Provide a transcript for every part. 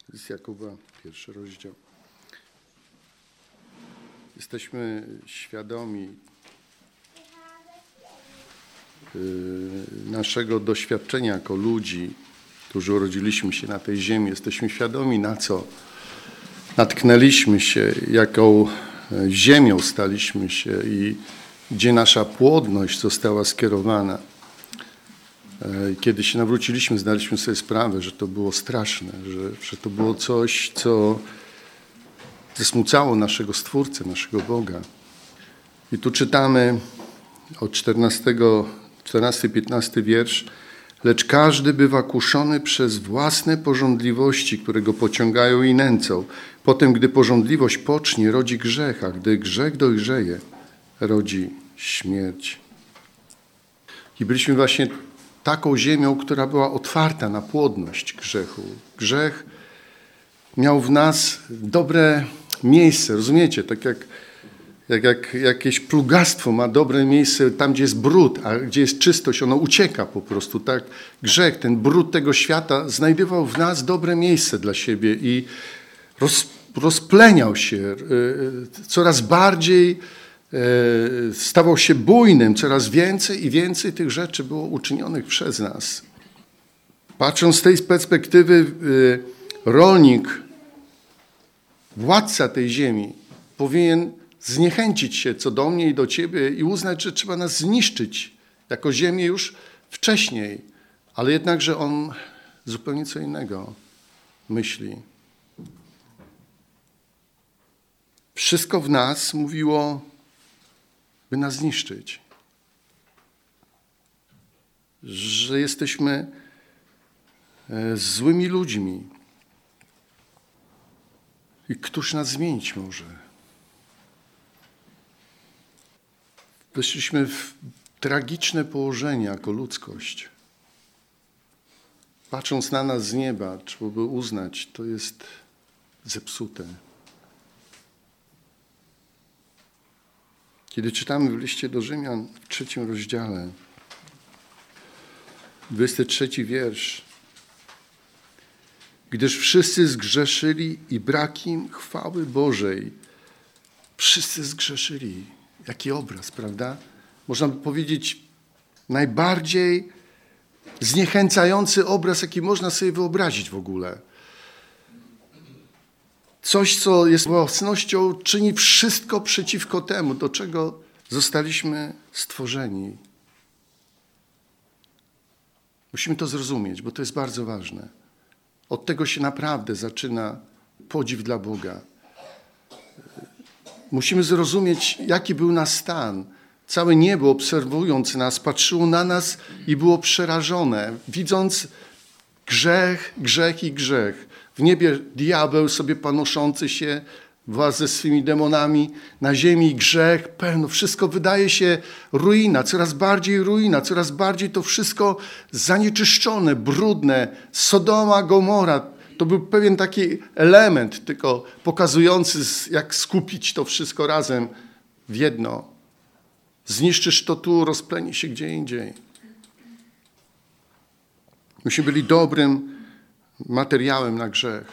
Z Jakuba, 1 rozdział. Jesteśmy świadomi naszego doświadczenia jako ludzi, którzy urodziliśmy się na tej ziemi. Jesteśmy świadomi, na co natknęliśmy się, jaką ziemią staliśmy się i gdzie nasza płodność została skierowana. Kiedy się nawróciliśmy, zdaliśmy sobie sprawę, że to było straszne, że to było coś, co zasmucało naszego Stwórcę, naszego Boga. I tu czytamy od 14-15 wiersz. Lecz każdy bywa kuszony przez własne pożądliwości, które go pociągają i nęcą. Potem, gdy pożądliwość pocznie, rodzi grzech, a gdy grzech dojrzeje, rodzi śmierć. I byliśmy właśnie taką ziemią, która była otwarta na płodność grzechu. Grzech miał w nas dobre miejsce, rozumiecie? Tak jak jakieś plugastwo ma dobre miejsce tam, gdzie jest brud, a gdzie jest czystość, ono ucieka po prostu. Tak? Grzech, ten brud tego świata znajdował w nas dobre miejsce dla siebie i rozpleniał się coraz bardziej, stawał się bujnym, coraz więcej i więcej tych rzeczy było uczynionych przez nas. Patrząc z tej perspektywy, rolnik, władca tej ziemi powinien zniechęcić się co do mnie i do ciebie i uznać, że trzeba nas zniszczyć jako ziemię już wcześniej. Ale jednakże on zupełnie co innego myśli. Wszystko w nas mówiło, by nas zniszczyć. Że jesteśmy złymi ludźmi. I któż nas zmienić może? Weszliśmy w tragiczne położenie jako ludzkość. Patrząc na nas z nieba, trzeba by uznać, to jest zepsute. Kiedy czytamy w liście do Rzymian w 3 rozdziale, 23 wiersz. Gdyż wszyscy zgrzeszyli i brak im chwały Bożej. Wszyscy zgrzeszyli. Jaki obraz, prawda? Można by powiedzieć najbardziej zniechęcający obraz, jaki można sobie wyobrazić w ogóle. Coś, co jest własnością, czyni wszystko przeciwko temu, do czego zostaliśmy stworzeni. Musimy to zrozumieć, bo to jest bardzo ważne. Od tego się naprawdę zaczyna podziw dla Boga. Musimy zrozumieć, jaki był nasz stan. Całe niebo, obserwując nas, patrzyło na nas i było przerażone, widząc grzech, grzech i grzech. W niebie diabeł sobie panoszący się wraz ze swymi demonami, na ziemi grzech, pełno. Wszystko wydaje się ruina, coraz bardziej to wszystko zanieczyszczone, brudne. Sodoma, Gomora, to był pewien taki element, tylko pokazujący, jak skupić to wszystko razem w jedno. Zniszczysz to tu, rozpleni się gdzie indziej. Myśmy byli dobrym materiałem na grzech.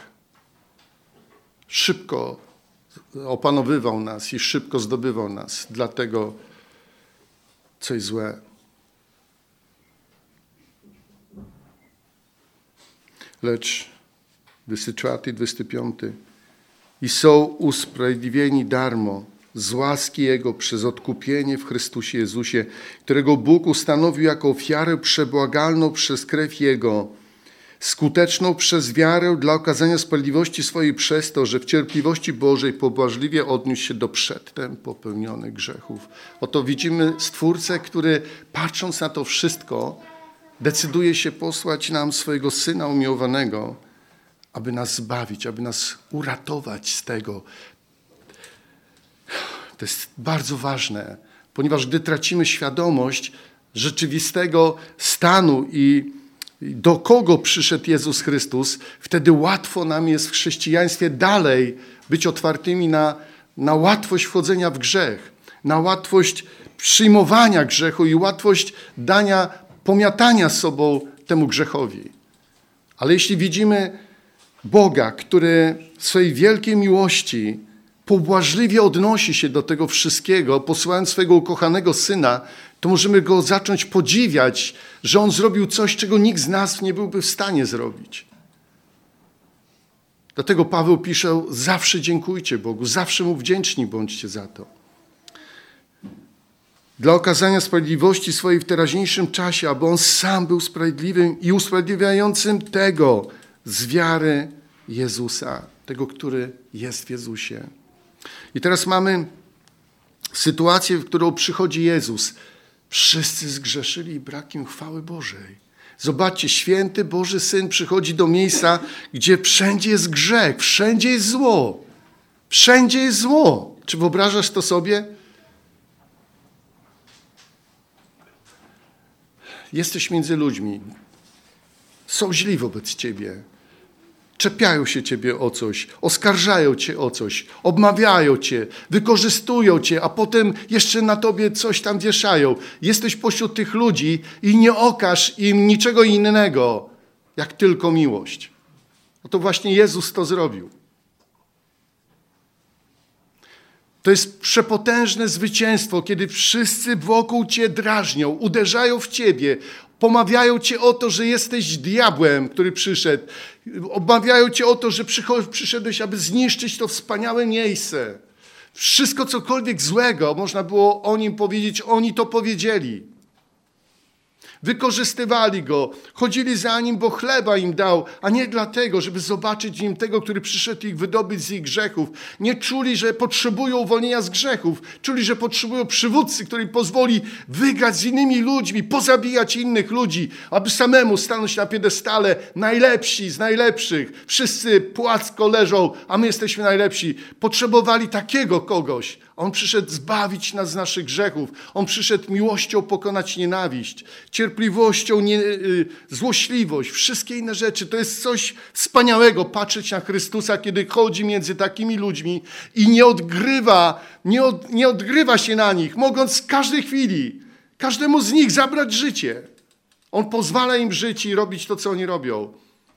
Szybko opanowywał nas i szybko zdobywał nas. Dlatego coś złe. Lecz 24, 25. I są usprawiedliwieni darmo z łaski Jego przez odkupienie w Chrystusie Jezusie, którego Bóg ustanowił jako ofiarę przebłagalną przez krew Jego, skuteczną przez wiarę dla okazania sprawiedliwości swojej przez to, że w cierpliwości Bożej pobłażliwie odniósł się do przedtem popełnionych grzechów. Oto widzimy Stwórcę, który patrząc na to wszystko, decyduje się posłać nam swojego Syna umiłowanego, aby nas zbawić, aby nas uratować z tego. To jest bardzo ważne, ponieważ gdy tracimy świadomość rzeczywistego stanu i do kogo przyszedł Jezus Chrystus, wtedy łatwo nam jest w chrześcijaństwie dalej być otwartymi na łatwość wchodzenia w grzech, na łatwość przyjmowania grzechu i łatwość pomiatania sobą temu grzechowi. Ale jeśli widzimy Boga, który w swojej wielkiej miłości pobłażliwie odnosi się do tego wszystkiego, posyłając swojego ukochanego Syna, to możemy Go zacząć podziwiać, że On zrobił coś, czego nikt z nas nie byłby w stanie zrobić. Dlatego Paweł pisze, zawsze dziękujcie Bogu, zawsze Mu wdzięczni bądźcie za to. Dla okazania sprawiedliwości swojej w teraźniejszym czasie, aby On sam był sprawiedliwym i usprawiedliwiającym tego z wiary Jezusa, tego, który jest w Jezusie. I teraz mamy sytuację, w którą przychodzi Jezus. Wszyscy zgrzeszyli i brak im chwały Bożej. Zobaczcie, święty Boży Syn przychodzi do miejsca, gdzie wszędzie jest grzech, wszędzie jest zło. Wszędzie jest zło. Czy wyobrażasz to sobie? Jesteś między ludźmi. Są źli wobec ciebie. Czepiają się ciebie o coś, oskarżają cię o coś, obmawiają cię, wykorzystują cię, a potem jeszcze na tobie coś tam wieszają. Jesteś pośród tych ludzi i nie okaż im niczego innego, jak tylko miłość. Oto właśnie Jezus to zrobił. To jest przepotężne zwycięstwo, kiedy wszyscy wokół cię drażnią, uderzają w ciebie, pomawiają cię o to, że jesteś diabłem, który przyszedł. Obmawiają cię o to, że przyszedłeś, aby zniszczyć to wspaniałe miejsce. Wszystko cokolwiek złego można było o nim powiedzieć, oni to powiedzieli. Wykorzystywali go, chodzili za nim, bo chleba im dał, a nie dlatego, żeby zobaczyć nim tego, który przyszedł ich wydobyć z ich grzechów. Nie czuli, że potrzebują uwolnienia z grzechów. Czuli, że potrzebują przywódcy, który im pozwoli wygrać z innymi ludźmi, pozabijać innych ludzi, aby samemu stanąć na piedestale najlepsi z najlepszych. Wszyscy płasko leżą, a my jesteśmy najlepsi. Potrzebowali takiego kogoś. On przyszedł zbawić nas z naszych grzechów. On przyszedł miłością pokonać nienawiść, cierpliwością, złośliwość, wszystkie inne rzeczy. To jest coś wspaniałego patrzeć na Chrystusa, kiedy chodzi między takimi ludźmi i nie odgrywa się na nich, mogąc w każdej chwili każdemu z nich zabrać życie. On pozwala im żyć i robić to, co oni robią.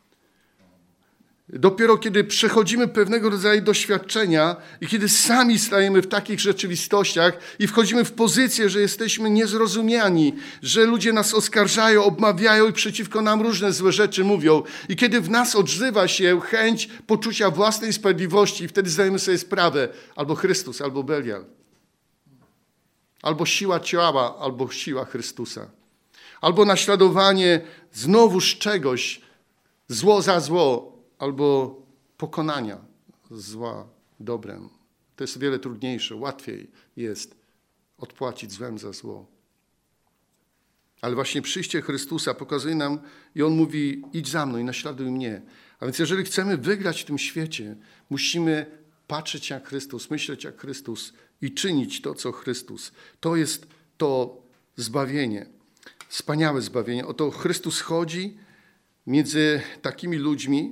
Dopiero kiedy przechodzimy pewnego rodzaju doświadczenia i kiedy sami stajemy w takich rzeczywistościach i wchodzimy w pozycję, że jesteśmy niezrozumiani, że ludzie nas oskarżają, obmawiają i przeciwko nam różne złe rzeczy mówią i kiedy w nas odzywa się chęć poczucia własnej sprawiedliwości, wtedy zdajemy sobie sprawę, albo Chrystus, albo Belial, albo siła ciała, albo siła Chrystusa, albo naśladowanie znowuż czegoś, zło za zło, albo pokonania zła dobrem. To jest wiele trudniejsze, łatwiej jest odpłacić złem za zło. Ale właśnie przyjście Chrystusa pokazuje nam i On mówi, idź za mną i naśladuj mnie. A więc jeżeli chcemy wygrać w tym świecie, musimy patrzeć jak Chrystus, myśleć jak Chrystus i czynić to, co Chrystus. To jest to zbawienie, wspaniałe zbawienie. Oto Chrystus chodzi między takimi ludźmi,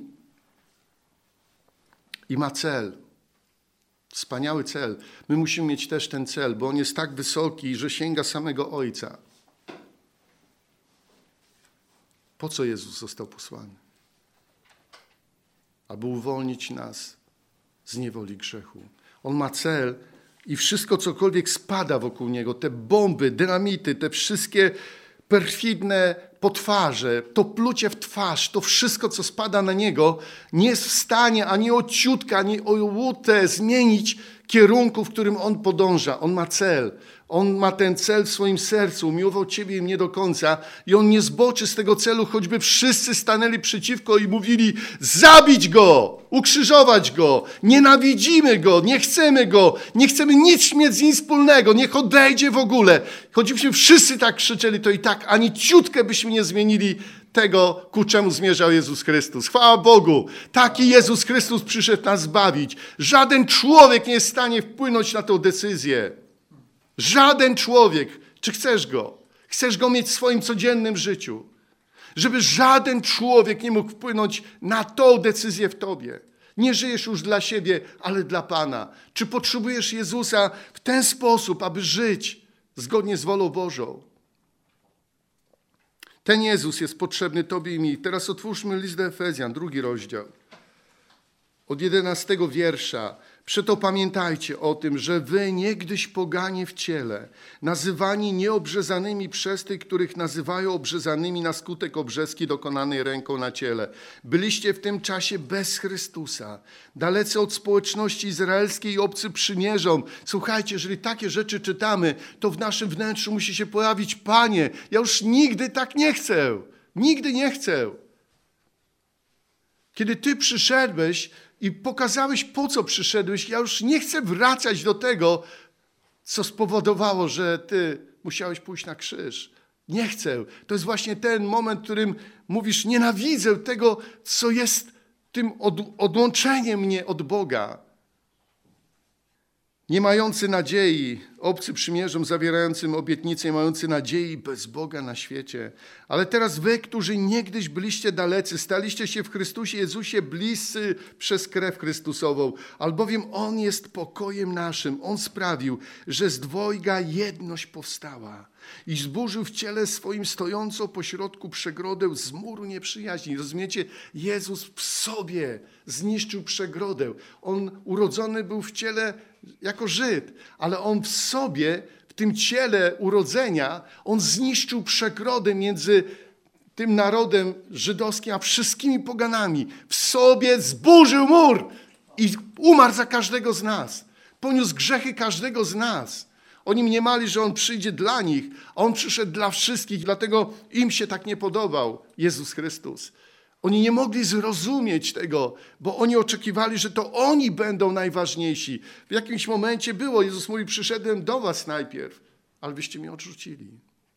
i ma cel. Wspaniały cel. My musimy mieć też ten cel, bo on jest tak wysoki, że sięga samego Ojca. Po co Jezus został posłany? Aby uwolnić nas z niewoli grzechu. On ma cel i wszystko, cokolwiek spada wokół Niego, te bomby, dynamity, te wszystkie perfidne potwarze, to plucie w twarz, to wszystko, co spada na Niego, nie jest w stanie ani o ciutkę, ani o łutę zmienić kierunku, w którym On podąża. On ma cel. On ma ten cel w swoim sercu. Umiłował Ciebie i mnie do końca. I On nie zboczy z tego celu, choćby wszyscy stanęli przeciwko i mówili zabić Go, ukrzyżować Go, nienawidzimy Go, nie chcemy nic mieć z Nim wspólnego, niech odejdzie w ogóle. Choćbyśmy wszyscy tak krzyczeli, to i tak ani ciutkę byśmy nie zmienili tego, ku czemu zmierzał Jezus Chrystus. Chwała Bogu! Taki Jezus Chrystus przyszedł nas zbawić. Żaden człowiek nie jest w stanie wpłynąć na tę decyzję. Żaden człowiek. Czy chcesz Go? Chcesz Go mieć w swoim codziennym życiu. Żeby żaden człowiek nie mógł wpłynąć na tą decyzję w tobie. Nie żyjesz już dla siebie, ale dla Pana. Czy potrzebujesz Jezusa w ten sposób, aby żyć zgodnie z wolą Bożą? Ten Jezus jest potrzebny tobie i mi. Teraz otwórzmy list do Efezjan, 2 rozdział. od 11 wiersza. Przeto pamiętajcie o tym, że wy niegdyś poganie w ciele, nazywani nieobrzezanymi przez tych, których nazywają obrzezanymi na skutek obrzeski dokonanej ręką na ciele. Byliście w tym czasie bez Chrystusa, dalecy od społeczności izraelskiej i obcy przymierzom. Słuchajcie, jeżeli takie rzeczy czytamy, to w naszym wnętrzu musi się pojawić: Panie, ja już nigdy tak nie chcę. Nigdy nie chcę. Kiedy Ty przyszedłeś i pokazałeś, po co przyszedłeś, ja już nie chcę wracać do tego, co spowodowało, że Ty musiałeś pójść na krzyż. Nie chcę. To jest właśnie ten moment, w którym mówisz: nienawidzę tego, co jest tym odłączeniem mnie od Boga. Nie mający nadziei, obcy przymierzom zawierającym obietnicę, nie mający nadziei bez Boga na świecie. Ale teraz wy, którzy niegdyś byliście dalecy, staliście się w Chrystusie Jezusie bliscy przez krew Chrystusową, albowiem On jest pokojem naszym. On sprawił, że z dwojga jedność powstała i zburzył w ciele swoim stojącą pośrodku przegrodę z muru nieprzyjaźni. Rozumiecie? Jezus w sobie zniszczył przegrodę. On urodzony był w ciele jako Żyd, ale On w sobie, w tym ciele urodzenia, On zniszczył przegrodę między tym narodem żydowskim a wszystkimi poganami. W sobie zburzył mur i umarł za każdego z nas. Poniósł grzechy każdego z nas. Oni mniemali, że On przyjdzie dla nich, a On przyszedł dla wszystkich, dlatego im się tak nie podobał Jezus Chrystus. Oni nie mogli zrozumieć tego, bo oni oczekiwali, że to oni będą najważniejsi. W jakimś momencie było, Jezus mówi: przyszedłem do was najpierw, ale wyście mnie odrzucili.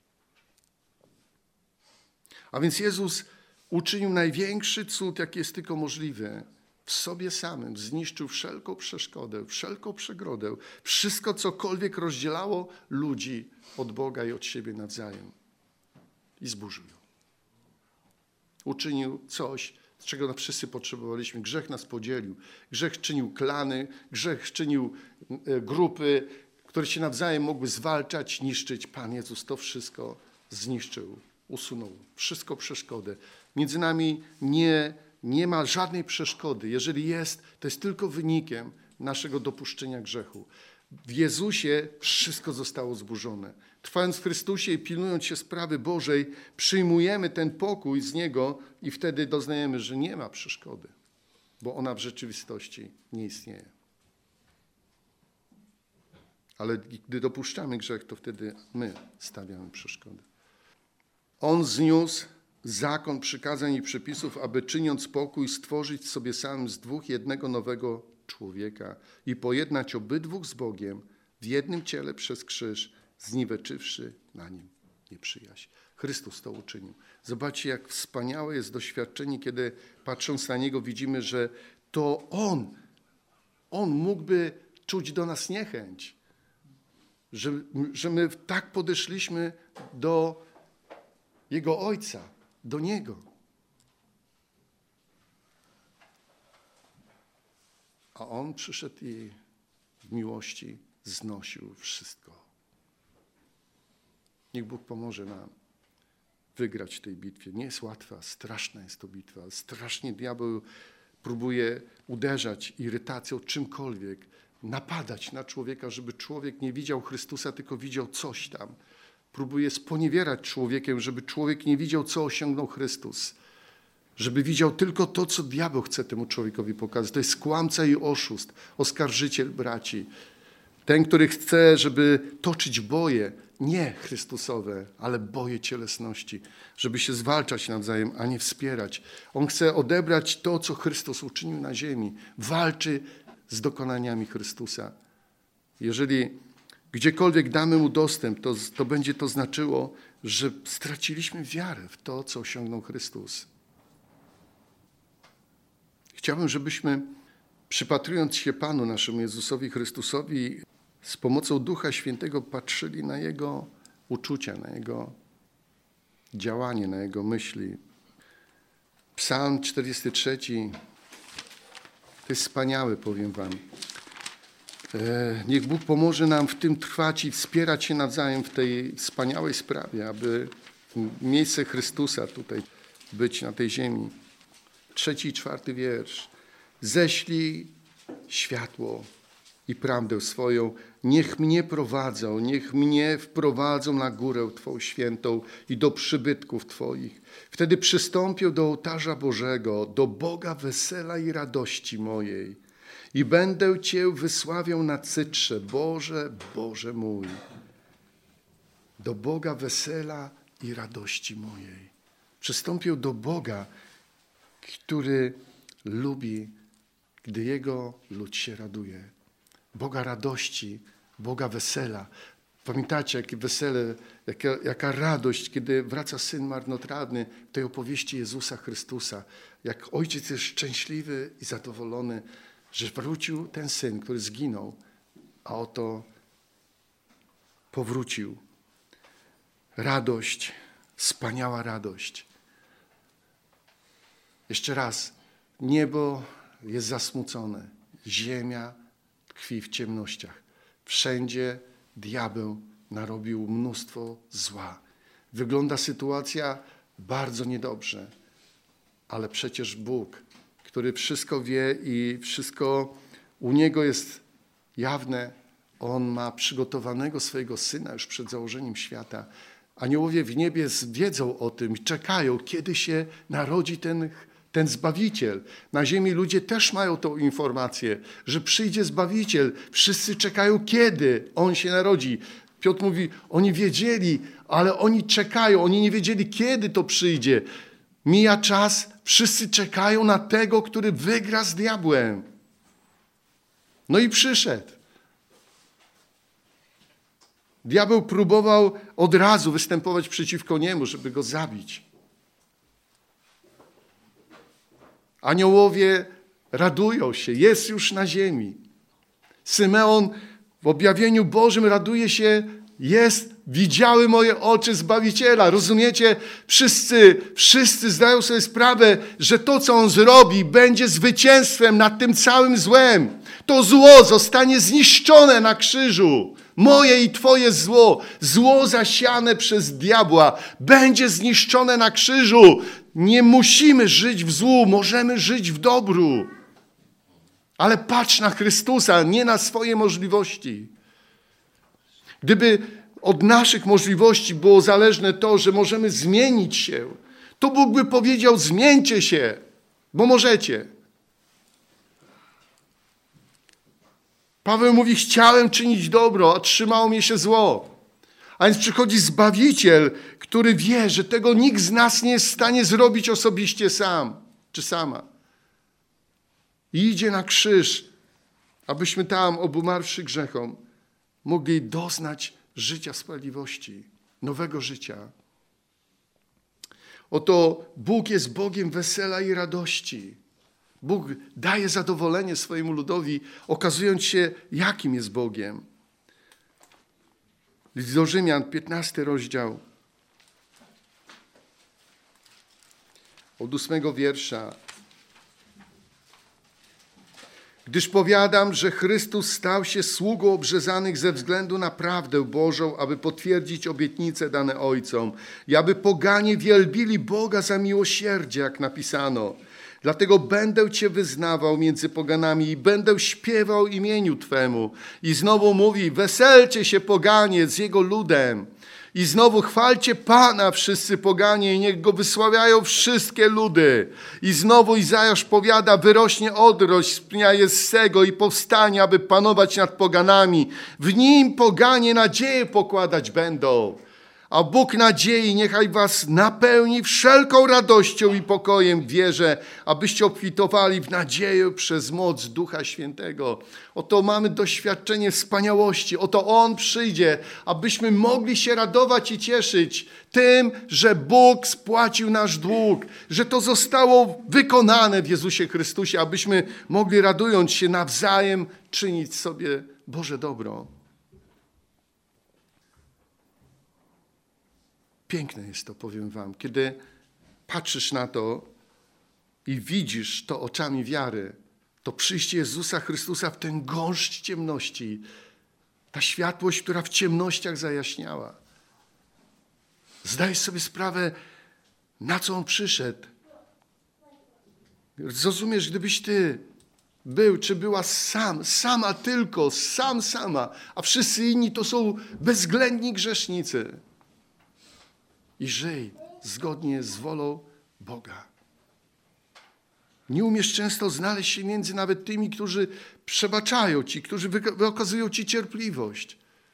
A więc Jezus uczynił największy cud, jaki jest tylko możliwy. W sobie samym zniszczył wszelką przeszkodę, wszelką przegrodę, wszystko, cokolwiek rozdzielało ludzi od Boga i od siebie nawzajem. I zburzył ją. Uczynił coś, czego wszyscy potrzebowaliśmy. Grzech nas podzielił. Grzech czynił klany, grzech czynił grupy, które się nawzajem mogły zwalczać, niszczyć. Pan Jezus to wszystko zniszczył, usunął. Wszystko przeszkodę. Między nami nie ma żadnej przeszkody. Jeżeli jest, to jest tylko wynikiem naszego dopuszczenia grzechu. W Jezusie wszystko zostało zburzone. Trwając w Chrystusie i pilnując się sprawy Bożej, przyjmujemy ten pokój z Niego i wtedy doznajemy, że nie ma przeszkody, bo ona w rzeczywistości nie istnieje. Ale gdy dopuszczamy grzech, to wtedy my stawiamy przeszkody. On zniósł zakon przykazań i przepisów, aby czyniąc pokój, stworzyć sobie samym z dwóch jednego nowego człowieka i pojednać obydwóch z Bogiem w jednym ciele przez krzyż, zniweczywszy na nim nieprzyjaźń. Chrystus to uczynił. Zobaczcie, jak wspaniałe jest doświadczenie, kiedy patrząc na Niego widzimy, że to On mógłby czuć do nas niechęć. Że my tak podeszliśmy do Jego Ojca, do Niego. A On przyszedł i w miłości znosił wszystko. Niech Bóg pomoże nam wygrać w tej bitwie. Nie jest łatwa, straszna jest to bitwa. Strasznie diabeł próbuje uderzać irytacją czymkolwiek, napadać na człowieka, żeby człowiek nie widział Chrystusa, tylko widział coś tam. Próbuje sponiewierać człowiekiem, żeby człowiek nie widział, co osiągnął Chrystus. Żeby widział tylko to, co diabeł chce temu człowiekowi pokazać. To jest kłamca i oszust, oskarżyciel braci. Ten, który chce, żeby toczyć boje, nie Chrystusowe, ale boje cielesności, żeby się zwalczać nawzajem, a nie wspierać. On chce odebrać to, co Chrystus uczynił na ziemi. Walczy z dokonaniami Chrystusa. Jeżeli gdziekolwiek damy mu dostęp, to będzie to znaczyło, że straciliśmy wiarę w to, co osiągnął Chrystus. Chciałbym, żebyśmy, przypatrując się Panu naszemu Jezusowi Chrystusowi, z pomocą Ducha Świętego patrzyli na Jego uczucia, na Jego działanie, na Jego myśli. Psalm 43, to jest wspaniałe, powiem wam. Niech Bóg pomoże nam w tym trwać i wspierać się nawzajem w tej wspaniałej sprawie, aby miejsce Chrystusa tutaj być na tej ziemi. 3. i 4. wiersz. ześlij światło i prawdę swoją. Niech mnie prowadzą, niech mnie wprowadzą na górę Twą świętą i do przybytków Twoich. Wtedy przystąpię do ołtarza Bożego, do Boga wesela i radości mojej i będę Cię wysławiał na cytrze, Boże, Boże mój. Do Boga wesela i radości mojej. Przystąpię do Boga, który lubi, gdy Jego lud się raduje. Boga radości, Boga wesela. Pamiętacie, jakie wesele, jaka radość, kiedy wraca syn marnotrawny w tej opowieści Jezusa Chrystusa. Jak ojciec jest szczęśliwy i zadowolony, że wrócił ten syn, który zginął, a oto powrócił. Radość, wspaniała radość. Jeszcze raz, niebo jest zasmucone, ziemia tkwi w ciemnościach. Wszędzie diabeł narobił mnóstwo zła. Wygląda sytuacja bardzo niedobrze, ale przecież Bóg, który wszystko wie i wszystko u Niego jest jawne, On ma przygotowanego swojego Syna już przed założeniem świata. Aniołowie w niebie wiedzą o tym i czekają, kiedy się narodzi ten Zbawiciel. Na ziemi ludzie też mają tą informację, że przyjdzie Zbawiciel. Wszyscy czekają, kiedy On się narodzi. Piotr mówi, oni wiedzieli, ale oni czekają. Oni nie wiedzieli, kiedy to przyjdzie. Mija czas, wszyscy czekają na tego, który wygra z diabłem. No i przyszedł. Diabeł próbował od razu występować przeciwko niemu, żeby go zabić. Aniołowie radują się, jest już na ziemi. Symeon w objawieniu Bożym raduje się, widziały moje oczy Zbawiciela. Rozumiecie? Wszyscy zdają sobie sprawę, że to, co On zrobi, będzie zwycięstwem nad tym całym złem. To zło zostanie zniszczone na krzyżu. Moje i Twoje zło zasiane przez diabła, będzie zniszczone na krzyżu. Nie musimy żyć w złu, możemy żyć w dobru. Ale patrz na Chrystusa, nie na swoje możliwości. Gdyby od naszych możliwości było zależne to, że możemy zmienić się, to Bóg by powiedział, zmieńcie się, bo możecie. Paweł mówi, chciałem czynić dobro, a trzymało mnie się zło. A więc przychodzi Zbawiciel, który wie, że tego nikt z nas nie jest w stanie zrobić osobiście sam czy sama. I idzie na krzyż, abyśmy tam, obumarłszy grzechom, mogli doznać życia sprawiedliwości, nowego życia. Oto Bóg jest Bogiem wesela i radości. Bóg daje zadowolenie swojemu ludowi, okazując się, jakim jest Bogiem. List do Rzymian, 15 rozdział, od 8 wiersza. Gdyż powiadam, że Chrystus stał się sługą obrzezanych ze względu na prawdę Bożą, aby potwierdzić obietnice dane ojcom i aby poganie wielbili Boga za miłosierdzie, jak napisano. Dlatego będę Cię wyznawał między poganami i będę śpiewał imieniu Twemu. I znowu mówi, weselcie się poganie z Jego ludem. I znowu chwalcie Pana wszyscy poganie i niech Go wysławiają wszystkie ludy. I znowu Izajasz powiada, wyrośnie odrość z pnia Jessego i powstanie, aby panować nad poganami. W Nim poganie nadzieję pokładać będą. A Bóg nadziei niechaj was napełni wszelką radością i pokojem w wierze, abyście obfitowali w nadzieję przez moc Ducha Świętego. Oto mamy doświadczenie wspaniałości. Oto On przyjdzie, abyśmy mogli się radować i cieszyć tym, że Bóg spłacił nasz dług, że to zostało wykonane w Jezusie Chrystusie, abyśmy mogli radując się nawzajem czynić sobie Boże dobro. Piękne jest to, powiem wam, kiedy patrzysz na to i widzisz to oczami wiary, to przyjście Jezusa Chrystusa w ten gąszcz ciemności, ta światłość, która w ciemnościach zajaśniała. Zdajesz sobie sprawę, na co On przyszedł. Zrozumiesz, gdybyś ty był, czy była sama tylko, sama, a wszyscy inni to są bezwzględni grzesznicy. I żyj zgodnie z wolą Boga. Nie umiesz często znaleźć się między nawet tymi, którzy przebaczają ci, którzy wykazują ci cierpliwość.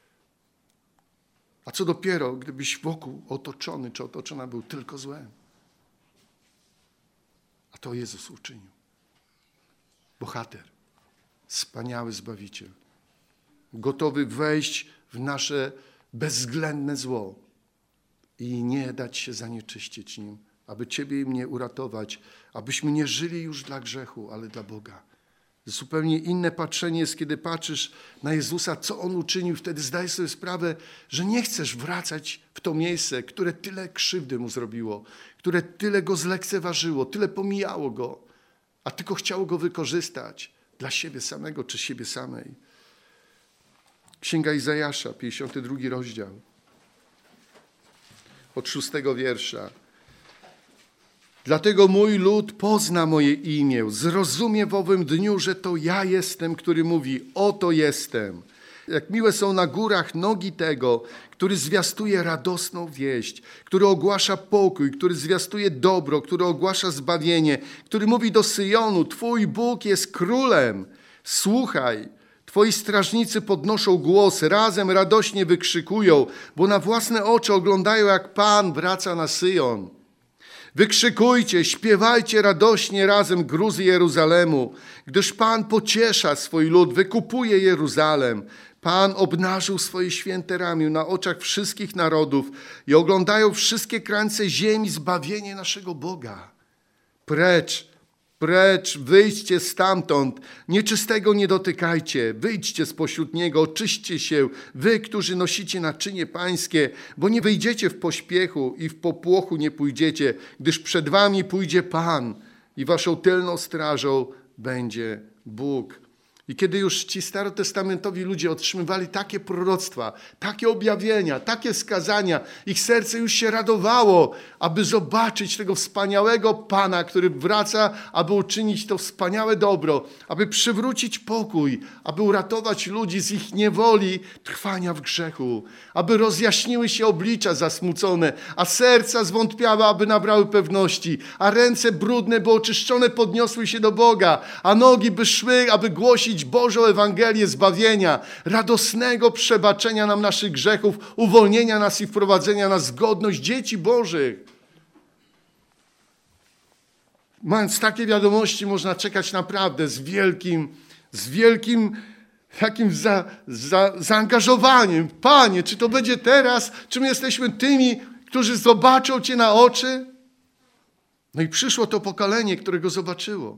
A co dopiero, gdybyś wokół otoczony czy otoczona był tylko złem. A to Jezus uczynił. Bohater, wspaniały Zbawiciel, gotowy wejść w nasze bezwzględne zło i nie dać się zanieczyścić nim, aby ciebie i mnie uratować, abyśmy nie żyli już dla grzechu, ale dla Boga. Zupełnie inne patrzenie jest, kiedy patrzysz na Jezusa, co On uczynił. Wtedy zdajesz sobie sprawę, że nie chcesz wracać w to miejsce, które tyle krzywdy Mu zrobiło, które tyle Go zlekceważyło, tyle pomijało Go, a tylko chciało Go wykorzystać dla siebie samego czy siebie samej. Księga Izajasza, 52 rozdział, od 6 wiersza. Dlatego mój lud pozna moje imię, zrozumie w owym dniu, że to ja jestem, który mówi, oto jestem. Jak miłe są na górach nogi tego, który zwiastuje radosną wieść, który ogłasza pokój, który zwiastuje dobro, który ogłasza zbawienie, który mówi do Syjonu, Twój Bóg jest królem. Słuchaj, Twoi strażnicy podnoszą głos, razem radośnie wykrzykują, bo na własne oczy oglądają, jak Pan wraca na Syjon. Wykrzykujcie, śpiewajcie radośnie razem gruzy Jeruzalemu, gdyż Pan pociesza swój lud, wykupuje Jeruzalem. Pan obnażył swoje święte ramię na oczach wszystkich narodów i oglądają wszystkie krańce ziemi zbawienie naszego Boga. Precz, wyjdźcie stamtąd, nieczystego nie dotykajcie, wyjdźcie spośród niego, oczyśćcie się, wy, którzy nosicie naczynie pańskie, bo nie wyjdziecie w pośpiechu i w popłochu nie pójdziecie, gdyż przed wami pójdzie Pan i waszą tylną strażą będzie Bóg. I kiedy już ci starotestamentowi ludzie otrzymywali takie proroctwa, takie objawienia, takie wskazania, ich serce już się radowało, aby zobaczyć tego wspaniałego Pana, który wraca, aby uczynić to wspaniałe dobro, aby przywrócić pokój, aby uratować ludzi z ich niewoli, trwania w grzechu, aby rozjaśniły się oblicza zasmucone, a serca zwątpiałe, aby nabrały pewności, a ręce brudne, by oczyszczone podniosły się do Boga, a nogi by szły, aby głosić Bożą Ewangelię zbawienia, radosnego przebaczenia nam naszych grzechów, uwolnienia nas i wprowadzenia nas w godność dzieci Bożych. Mając takie wiadomości, można czekać naprawdę z wielkim takim zaangażowaniem. Panie, czy to będzie teraz? Czy my jesteśmy tymi, którzy zobaczą Cię na oczy? No i przyszło to pokolenie, które Go zobaczyło.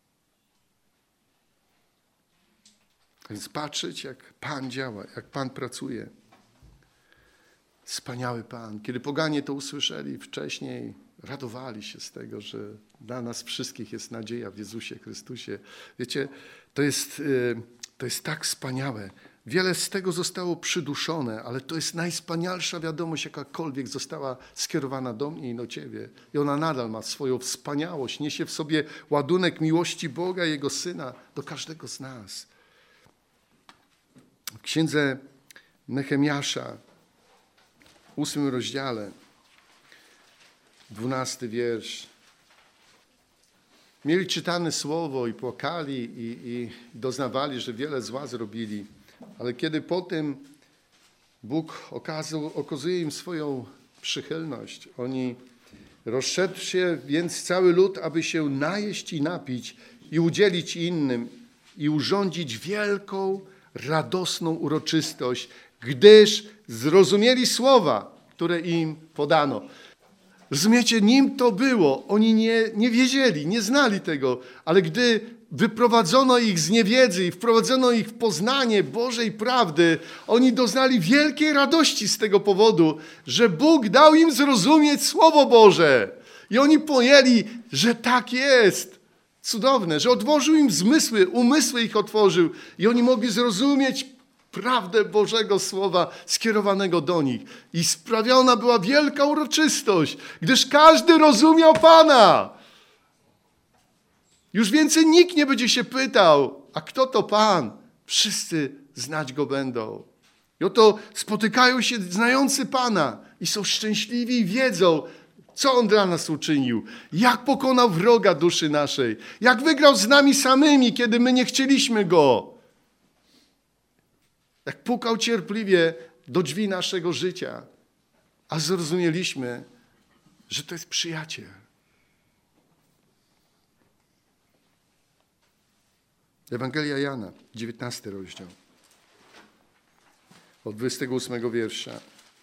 Więc patrzeć, jak Pan działa, jak Pan pracuje. Wspaniały Pan. Kiedy poganie to usłyszeli wcześniej, radowali się z tego, że dla nas wszystkich jest nadzieja w Jezusie Chrystusie. Wiecie, to jest tak wspaniałe. Wiele z tego zostało przyduszone, ale to jest najwspanialsza wiadomość, jakakolwiek została skierowana do mnie i do Ciebie. I ona nadal ma swoją wspaniałość. Niesie w sobie ładunek miłości Boga i Jego Syna do każdego z nas. W księdze Nehemiasza, 8 rozdziale, 12 wiersz. Mieli czytane słowo i płakali i doznawali, że wiele zła zrobili. Ale kiedy potem Bóg okazuje im swoją przychylność, oni rozszedł się więc cały lud, aby się najeść i napić i udzielić innym i urządzić wielką, radosną uroczystość, gdyż zrozumieli słowa, które im podano. Rozumiecie, nim to było, oni nie wiedzieli, nie znali tego, ale gdy wyprowadzono ich z niewiedzy i wprowadzono ich w poznanie Bożej prawdy, oni doznali wielkiej radości z tego powodu, że Bóg dał im zrozumieć Słowo Boże. I oni pojęli, że tak jest. Cudowne, że otworzył im zmysły, umysły ich otworzył i oni mogli zrozumieć prawdę Bożego Słowa skierowanego do nich. I sprawiona była wielka uroczystość, gdyż każdy rozumiał Pana. Już więcej nikt nie będzie się pytał, a kto to Pan? Wszyscy znać Go będą. I oto spotykają się znający Pana i są szczęśliwi i wiedzą, co On dla nas uczynił, jak pokonał wroga duszy naszej, jak wygrał z nami samymi, kiedy my nie chcieliśmy Go. Jak pukał cierpliwie do drzwi naszego życia, a zrozumieliśmy, że to jest przyjaciel. Ewangelia Jana, 19 rozdział, od 28 wiersza.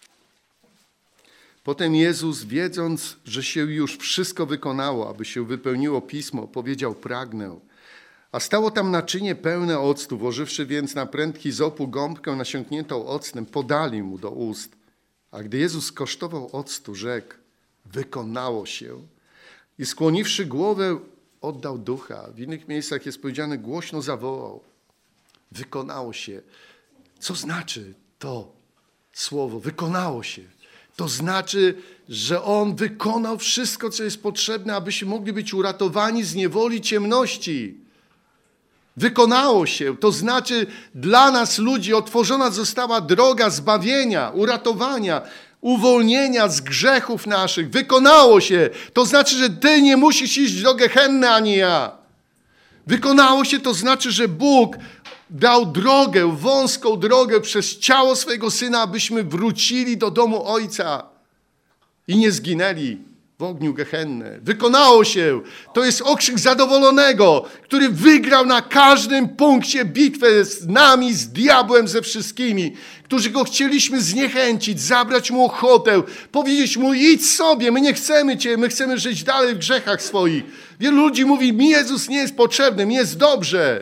Potem Jezus, wiedząc, że się już wszystko wykonało, aby się wypełniło Pismo, powiedział: pragnę. A stało tam naczynie pełne octu, włożywszy więc na pręt hizopu gąbkę nasiąkniętą octem, podali mu do ust. A gdy Jezus skosztował octu, rzekł: wykonało się. I skłoniwszy głowę, oddał ducha. W innych miejscach jest powiedziane, głośno zawołał: wykonało się. Co znaczy to słowo? Wykonało się. To znaczy, że On wykonał wszystko, co jest potrzebne, abyśmy mogli być uratowani z niewoli ciemności. Wykonało się. To znaczy, dla nas ludzi otworzona została droga zbawienia, uratowania, uwolnienia z grzechów naszych. Wykonało się. To znaczy, że ty nie musisz iść do Gehenny, ani ja. Wykonało się, to znaczy, że Bóg dał drogę, wąską drogę przez ciało swojego Syna, abyśmy wrócili do domu Ojca i nie zginęli w ogniu Gehenny. Wykonało się. To jest okrzyk zadowolonego, który wygrał na każdym punkcie bitwę z nami, z diabłem, ze wszystkimi, którzy Go chcieliśmy zniechęcić, zabrać Mu ochotę, powiedzieć Mu: idź sobie, my nie chcemy Cię, my chcemy żyć dalej w grzechach swoich. Wielu ludzi mówi: mi Jezus nie jest potrzebny, mi jest dobrze.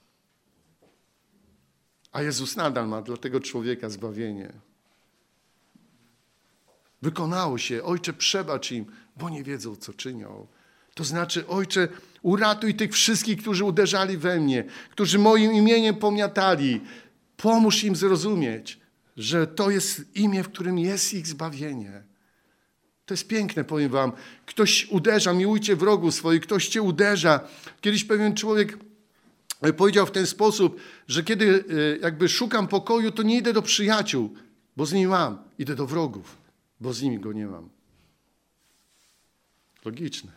A Jezus nadal ma dla tego człowieka zbawienie. Wykonało się. Ojcze, przebacz im, bo nie wiedzą, co czynią. To znaczy, Ojcze, uratuj tych wszystkich, którzy uderzali we mnie, którzy moim imieniem pomiatali. Pomóż im zrozumieć, że to jest imię, w którym jest ich zbawienie. To jest piękne, powiem wam. Ktoś uderza, miłujcie wrogów swoich, ktoś cię uderza. Kiedyś pewien człowiek powiedział w ten sposób, że kiedy jakby szukam pokoju, to nie idę do przyjaciół, bo z nimi mam. Idę do wrogów, bo z nimi go nie mam. Logiczne.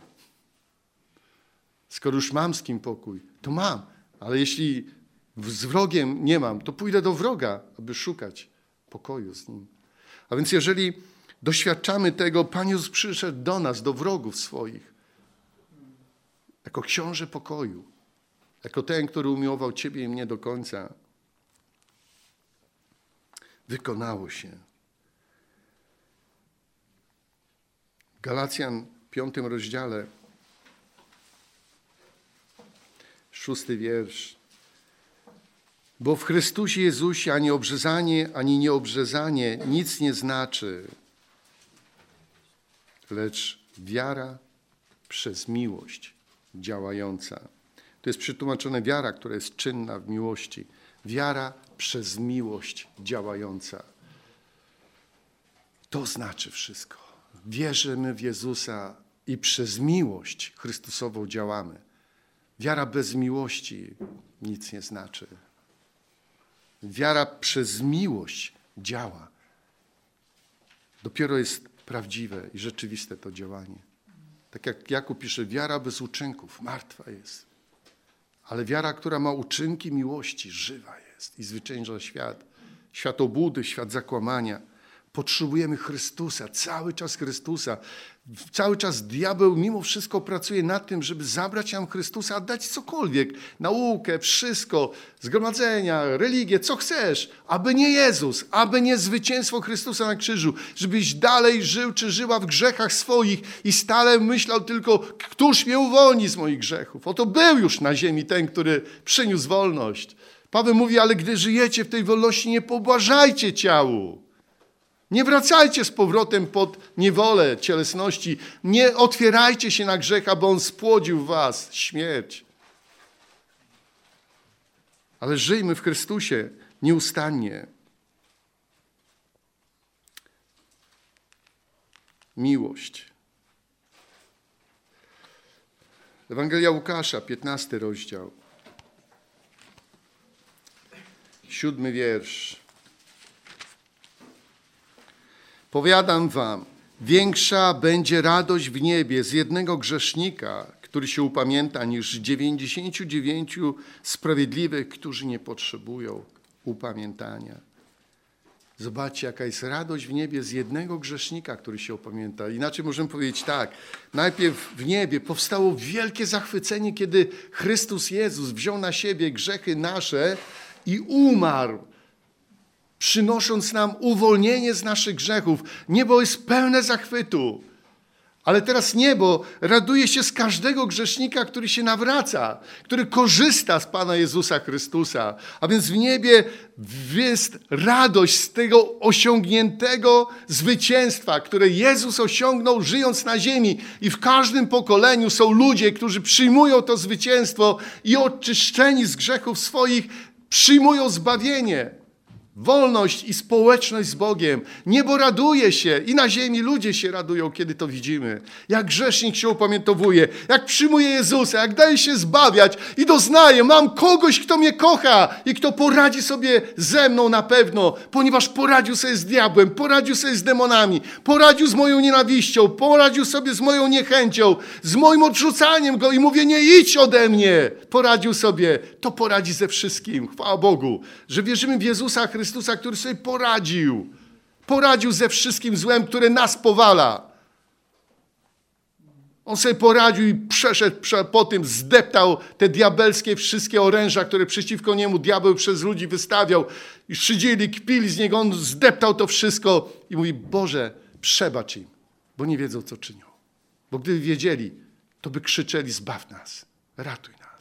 Skoro już mam z kim pokój, to mam. Ale jeśli z wrogiem nie mam, to pójdę do wroga, aby szukać pokoju z nim. A więc jeżeli doświadczamy tego, Pan Jezus przyszedł do nas, do wrogów swoich, jako książę pokoju, jako ten, który umiłował Ciebie i mnie do końca. Wykonało się. W Galacjan 5 rozdziale, 6 wiersz. Bo w Chrystusie Jezusie ani obrzezanie, ani nieobrzezanie nic nie znaczy, lecz wiara przez miłość działająca. To jest przetłumaczone wiara, która jest czynna w miłości. Wiara przez miłość działająca. To znaczy wszystko. Wierzymy w Jezusa i przez miłość Chrystusową działamy. Wiara bez miłości nic nie znaczy. Wiara przez miłość działa. Dopiero jest prawdziwe i rzeczywiste to działanie. Tak jak Jakub pisze, wiara bez uczynków martwa jest. Ale wiara, która ma uczynki miłości, żywa jest i zwycięża świat. Świat obłudy, świat zakłamania. Potrzebujemy Chrystusa, cały czas Chrystusa. Cały czas diabeł mimo wszystko pracuje nad tym, żeby zabrać nam Chrystusa, a dać cokolwiek. Naukę, wszystko, zgromadzenia, religię, co chcesz. Aby nie Jezus, aby nie zwycięstwo Chrystusa na krzyżu. Żebyś dalej żył czy żyła w grzechach swoich i stale myślał tylko, któż mnie uwolni z moich grzechów. Oto był już na ziemi ten, który przyniósł wolność. Paweł mówi, ale gdy żyjecie w tej wolności, nie pobłażajcie ciału. Nie wracajcie z powrotem pod niewolę cielesności. Nie otwierajcie się na grzecha, bo on spłodził w was śmierć. Ale żyjmy w Chrystusie nieustannie. Miłość. Ewangelia Łukasza, 15 rozdział. 7 wiersz. Powiadam wam, większa będzie radość w niebie z jednego grzesznika, który się upamięta, niż 99 sprawiedliwych, którzy nie potrzebują upamiętania. Zobaczcie, jaka jest radość w niebie z jednego grzesznika, który się upamięta. Inaczej możemy powiedzieć tak. Najpierw w niebie powstało wielkie zachwycenie, kiedy Chrystus Jezus wziął na siebie grzechy nasze i umarł, przynosząc nam uwolnienie z naszych grzechów. Niebo jest pełne zachwytu. Ale teraz niebo raduje się z każdego grzesznika, który się nawraca, który korzysta z Pana Jezusa Chrystusa. A więc w niebie jest radość z tego osiągniętego zwycięstwa, które Jezus osiągnął żyjąc na ziemi. I w każdym pokoleniu są ludzie, którzy przyjmują to zwycięstwo i oczyszczeni z grzechów swoich przyjmują zbawienie. Wolność i społeczność z Bogiem. Niebo raduje się i na ziemi ludzie się radują, kiedy to widzimy. Jak grzesznik się upamiętowuje, jak przyjmuje Jezusa, jak daje się zbawiać i doznaje, mam kogoś, kto mnie kocha i kto poradzi sobie ze mną na pewno, ponieważ poradził sobie z diabłem, poradził sobie z demonami, poradził z moją nienawiścią, poradził sobie z moją niechęcią, z moim odrzucaniem go i mówię, nie idź ode mnie. Poradził sobie, to poradzi ze wszystkim. Chwała Bogu, że wierzymy w Jezusa Chrystusa, który sobie poradził. Poradził ze wszystkim złem, które nas powala. On sobie poradził i przeszedł po tym, zdeptał te diabelskie wszystkie oręża, które przeciwko niemu diabeł przez ludzi wystawiał. I szydzili, kpili z niego. On zdeptał to wszystko i mówi, Boże, przebacz im, bo nie wiedzą, co czynią. Bo gdyby wiedzieli, to by krzyczeli, zbaw nas, ratuj nas.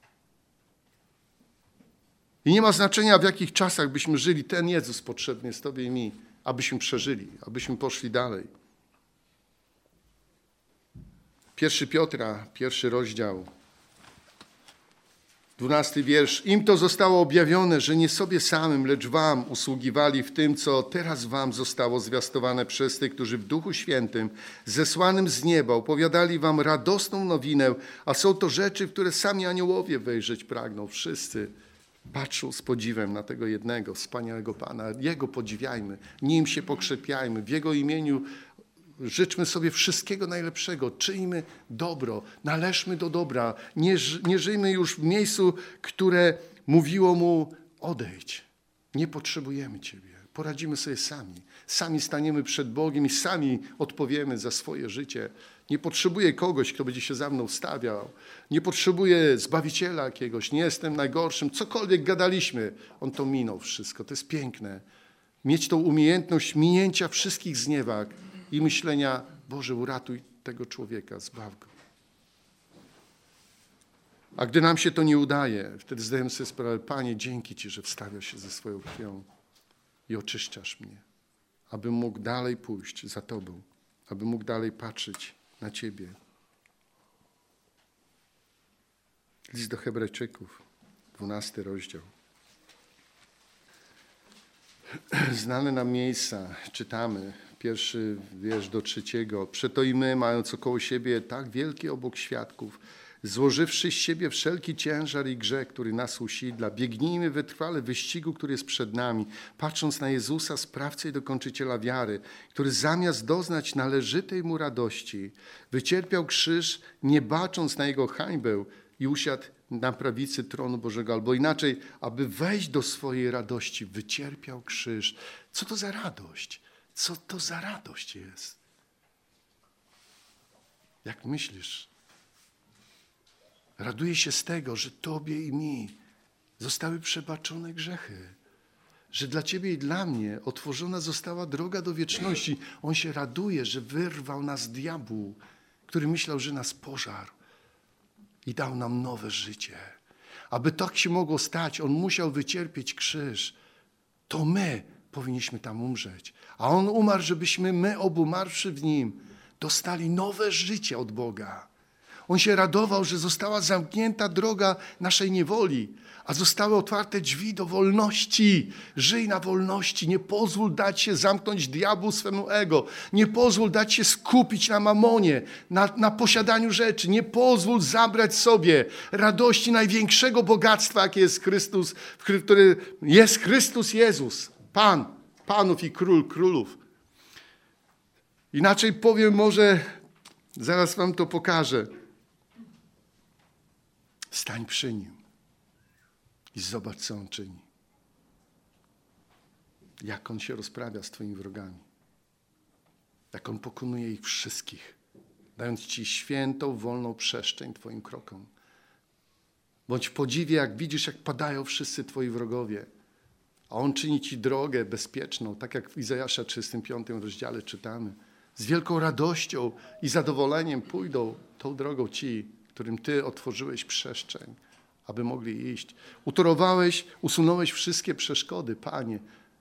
I nie ma znaczenia, w jakich czasach byśmy żyli. Ten Jezus potrzebny jest Tobie i mi, abyśmy przeżyli, abyśmy poszli dalej. 1 Piotra, 1 rozdział, 12 wiersz. Im to zostało objawione, że nie sobie samym, lecz wam usługiwali w tym, co teraz wam zostało zwiastowane przez tych, którzy w Duchu Świętym, zesłanym z nieba, opowiadali wam radosną nowinę, a są to rzeczy, w które sami aniołowie wejrzeć pragną. Wszyscy patrzą z podziwem na tego jednego, wspaniałego Pana. Jego podziwiajmy, Nim się pokrzepiajmy, w Jego imieniu życzmy sobie wszystkiego najlepszego, czyjmy dobro, należmy do dobra, nie żyjmy już w miejscu, które mówiło Mu odejdź, nie potrzebujemy Ciebie, poradzimy sobie sami. Sami staniemy przed Bogiem i sami odpowiemy za swoje życie. Nie potrzebuję kogoś, kto będzie się za mną stawiał. Nie potrzebuję Zbawiciela jakiegoś. Nie jestem najgorszym. Cokolwiek gadaliśmy, On to minął wszystko. To jest piękne. Mieć tą umiejętność minięcia wszystkich zniewag i myślenia, Boże, uratuj tego człowieka, zbaw go. A gdy nam się to nie udaje, wtedy zdajemy sobie sprawę, Panie, dzięki Ci, że wstawiasz się ze swoją krwią i oczyszczasz mnie, abym mógł dalej pójść za Tobą, abym mógł dalej patrzeć na Ciebie. List do Hebrajczyków, 12 rozdział. Znane nam miejsca, czytamy, 1 wiersz do 3. Przeto i my, mając około siebie tak wielki obok świadków, złożywszy z siebie wszelki ciężar i grzech, który nas usidla, biegnijmy wytrwale wyścigu, który jest przed nami, patrząc na Jezusa, sprawcę i dokończyciela wiary, który zamiast doznać należytej Mu radości, wycierpiał krzyż, nie bacząc na Jego hańbę i usiadł na prawicy tronu Bożego, albo inaczej, aby wejść do swojej radości, wycierpiał krzyż. Co to za radość? Co to za radość jest? Jak myślisz? Raduję się z tego, że Tobie i mi zostały przebaczone grzechy. Że dla Ciebie i dla mnie otworzona została droga do wieczności. On się raduje, że wyrwał nas diabłu, który myślał, że nas pożarł i dał nam nowe życie. Aby tak się mogło stać, On musiał wycierpieć krzyż. To my powinniśmy tam umrzeć. A On umarł, żebyśmy my, obumarłszy w Nim, dostali nowe życie od Boga. On się radował, że została zamknięta droga naszej niewoli, a zostały otwarte drzwi do wolności. Żyj na wolności. Nie pozwól dać się zamknąć diabłu swemu ego. Nie pozwól dać się skupić na mamonie, na posiadaniu rzeczy. Nie pozwól zabrać sobie radości największego bogactwa, jakie jest Chrystus, który jest Chrystus Jezus. Pan panów i król królów. Inaczej powiem, może zaraz wam to pokażę. Stań przy Nim i zobacz, co On czyni. Jak On się rozprawia z twoimi wrogami. Jak On pokonuje ich wszystkich, dając ci świętą, wolną przestrzeń twoim krokom. Bądź w podziwie, jak widzisz, jak padają wszyscy twoi wrogowie. A On czyni ci drogę bezpieczną, tak jak w Izajasza 35 rozdziale czytamy. Z wielką radością i zadowoleniem pójdą tą drogą ci, którym Ty otworzyłeś przestrzeń, aby mogli iść. Utorowałeś, usunąłeś wszystkie przeszkody, Panie.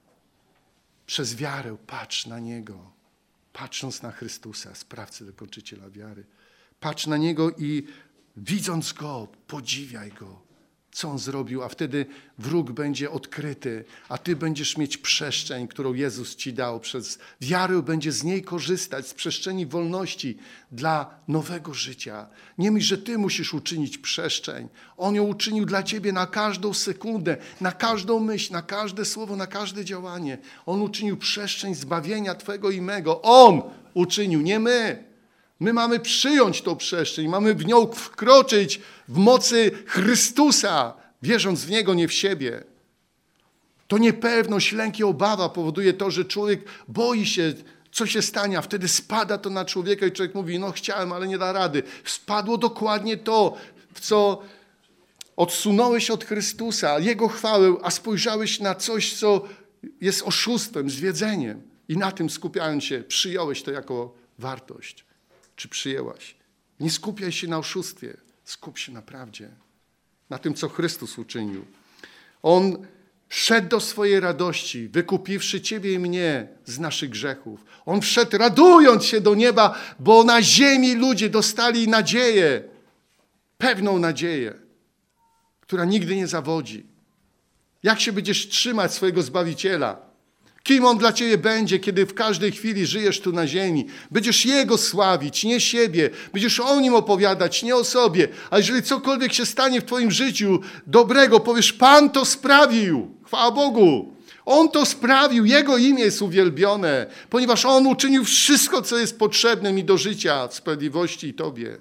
Przez wiarę patrz na Niego, patrząc na Chrystusa, Sprawcę, dokończyciela wiary. Patrz na Niego i widząc Go, podziwiaj Go, co On zrobił, a wtedy wróg będzie odkryty, a Ty będziesz mieć przestrzeń, którą Jezus Ci dał. Przez wiarę będzie z niej korzystać, z przestrzeni wolności dla nowego życia. Nie myśl, że Ty musisz uczynić przestrzeń. On ją uczynił dla Ciebie na każdą sekundę, na każdą myśl, na każde słowo, na każde działanie. On uczynił przestrzeń zbawienia Twego i mego. On uczynił, nie my. My mamy przyjąć tą przestrzeń, mamy w nią wkroczyć w mocy Chrystusa, wierząc w Niego, nie w siebie. To niepewność, lęk i obawa powoduje to, że człowiek boi się, co się stanie, a wtedy spada to na człowieka i człowiek mówi, no chciałem, ale nie da rady. Spadło dokładnie to, w co odsunąłeś od Chrystusa, Jego chwałę, a spojrzałeś na coś, co jest oszustwem, zwiedzeniem. I na tym skupiając się, przyjąłeś to jako wartość. Czy przyjęłaś? Nie skupiaj się na oszustwie, skup się na prawdzie, na tym, co Chrystus uczynił. On wszedł do swojej radości, wykupiwszy Ciebie i mnie z naszych grzechów. On wszedł radując się do nieba, bo na ziemi ludzie dostali nadzieję, pewną nadzieję, która nigdy nie zawodzi. Jak się będziesz trzymać swojego Zbawiciela? Kim On dla Ciebie będzie, kiedy w każdej chwili żyjesz tu na ziemi? Będziesz Jego sławić, nie siebie. Będziesz o Nim opowiadać, nie o sobie. A jeżeli cokolwiek się stanie w Twoim życiu dobrego, powiesz, Pan to sprawił. Chwała Bogu. On to sprawił. Jego imię jest uwielbione, ponieważ On uczynił wszystko, co jest potrzebne mi do życia w sprawiedliwości i Tobie.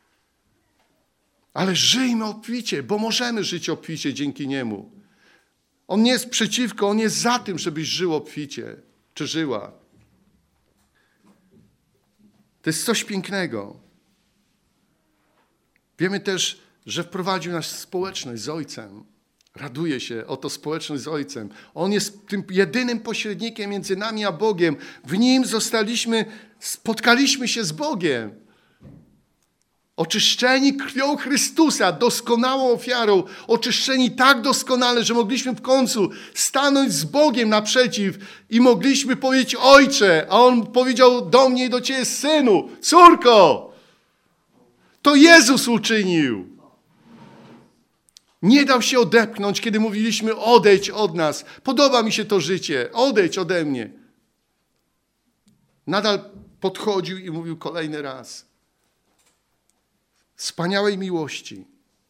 Ale żyjmy obficie, bo możemy żyć obficie dzięki Niemu. On nie jest przeciwko, On jest za tym, żebyś żył obficie, czy żyła. To jest coś pięknego. Wiemy też, że wprowadził nas w społeczność z Ojcem. Raduje się o to społeczność z Ojcem. On jest tym jedynym pośrednikiem między nami a Bogiem. W Nim spotkaliśmy się z Bogiem. Oczyszczeni krwią Chrystusa, doskonałą ofiarą, oczyszczeni tak doskonale, że mogliśmy w końcu stanąć z Bogiem naprzeciw i mogliśmy powiedzieć, Ojcze, a On powiedział do mnie i do Ciebie, Synu, córko, to Jezus uczynił. Nie dał się odepchnąć, kiedy mówiliśmy, odejdź od nas, podoba mi się to życie, odejdź ode mnie. Nadal podchodził i mówił kolejny raz. Wspaniałej miłości.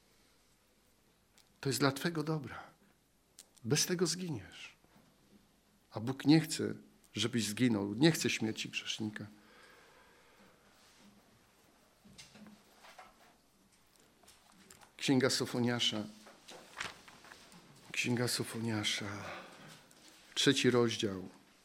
To jest dla Twego dobra. Bez tego zginiesz. A Bóg nie chce, żebyś zginął. Nie chce śmierci grzesznika. Księga Sofoniasza. Księga Sofoniasza. 3 rozdział.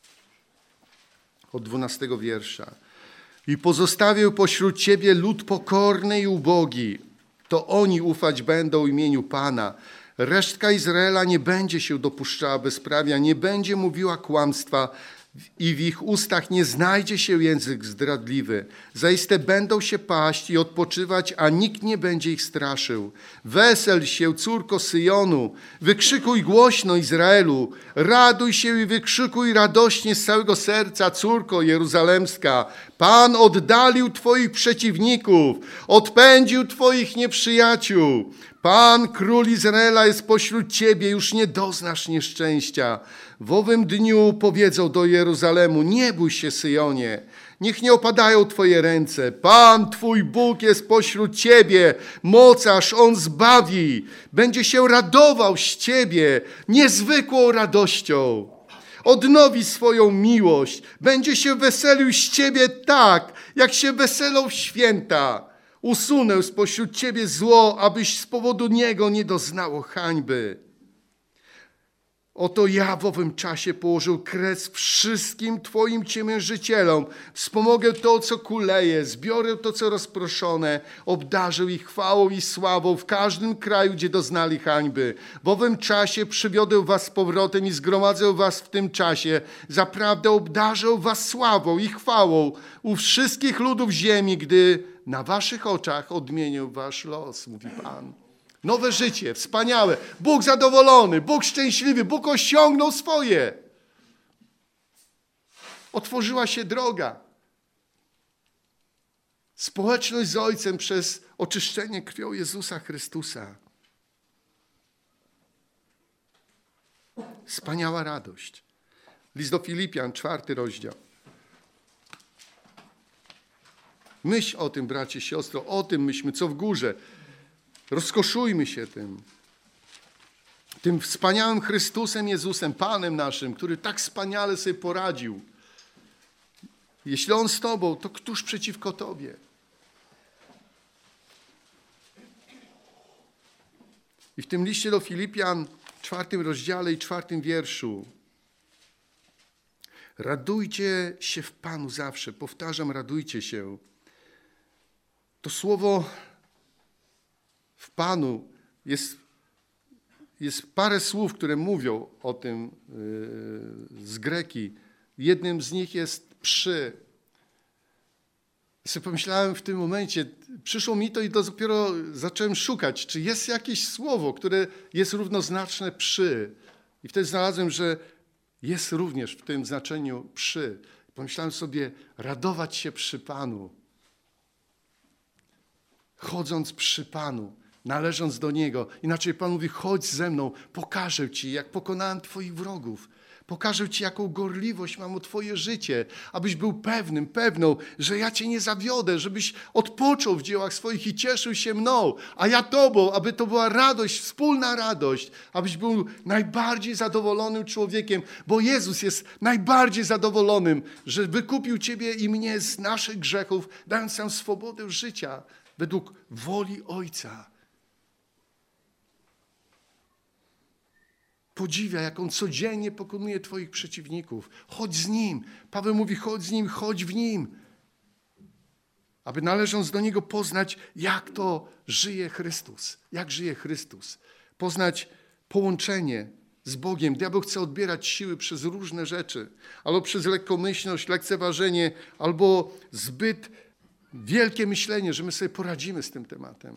Od 12 wiersza. I pozostawił pośród Ciebie lud pokorny i ubogi. To oni ufać będą imieniu Pana. Resztka Izraela nie będzie się dopuszczała bezprawia, nie będzie mówiła kłamstwa. i w ich ustach nie znajdzie się język zdradliwy. Zaiste będą się paść i odpoczywać, a nikt nie będzie ich straszył. Wesel się, córko Syjonu, wykrzykuj głośno, Izraelu. Raduj się i wykrzykuj radośnie z całego serca, córko jeruzalemska. Pan oddalił twoich przeciwników, odpędził twoich nieprzyjaciół. Pan, król Izraela, jest pośród ciebie, już nie doznasz nieszczęścia. W owym dniu powiedzą do Jeruzalemu, nie bój się, Syjonie, niech nie opadają twoje ręce. Pan, twój Bóg, jest pośród ciebie, mocarz, on zbawi. Będzie się radował z ciebie niezwykłą radością. Odnowi swoją miłość, będzie się weselił z ciebie tak, jak się weselą w święta. Usunę spośród ciebie zło, abyś z powodu niego nie doznało hańby. Oto ja w owym czasie położył kres wszystkim twoim ciemiężycielom. Wspomogę to, co kuleje, zbiorę to, co rozproszone, obdarzę ich chwałą i sławą w każdym kraju, gdzie doznali hańby. W owym czasie przywiodę was z powrotem i zgromadzę was w tym czasie. Zaprawdę obdarzę was sławą i chwałą u wszystkich ludów ziemi, gdy na waszych oczach odmienię wasz los, mówi Pan. Nowe życie, wspaniałe. Bóg zadowolony, Bóg szczęśliwy, Bóg osiągnął swoje. Otworzyła się droga. Społeczność z Ojcem przez oczyszczenie krwią Jezusa Chrystusa. Wspaniała radość. List do Filipian, 4 rozdział. Myśl o tym, bracie, siostro, o tym myślmy, co w górze. Rozkoszujmy się tym wspaniałym Chrystusem Jezusem, Panem naszym, który tak wspaniale sobie poradził. Jeśli On z tobą, to któż przeciwko tobie? I w tym liście do Filipian, 4 rozdziale i 4 wierszu. Radujcie się w Panu zawsze. Powtarzam, radujcie się. To słowo w Panu jest parę słów, które mówią o tym z greki. Jednym z nich jest przy. I sobie pomyślałem w tym momencie, przyszło mi to i dopiero zacząłem szukać, czy jest jakieś słowo, które jest równoznaczne przy. I wtedy znalazłem, że jest również w tym znaczeniu przy. Pomyślałem sobie, radować się przy Panu. Chodząc przy Panu, należąc do Niego. Inaczej Pan mówi, chodź ze mną, pokażę Ci, jak pokonałem Twoich wrogów. Pokażę Ci, jaką gorliwość mam o Twoje życie, abyś był pewną, że ja Cię nie zawiodę, żebyś odpoczął w dziełach swoich i cieszył się mną, a ja Tobą, aby to była radość, wspólna radość, abyś był najbardziej zadowolonym człowiekiem, bo Jezus jest najbardziej zadowolonym, że wykupił Ciebie i mnie z naszych grzechów, dając nam swobodę życia według woli Ojca. Podziwia, jak On codziennie pokonuje Twoich przeciwników. Chodź z Nim. Paweł mówi, chodź z Nim, chodź w Nim. Aby należąc do Niego poznać, jak to żyje Chrystus. Jak żyje Chrystus. Poznać połączenie z Bogiem. Diabeł chce odbierać siły przez różne rzeczy. Albo przez lekkomyślność, lekceważenie, albo zbyt wielkie myślenie, że my sobie poradzimy z tym tematem.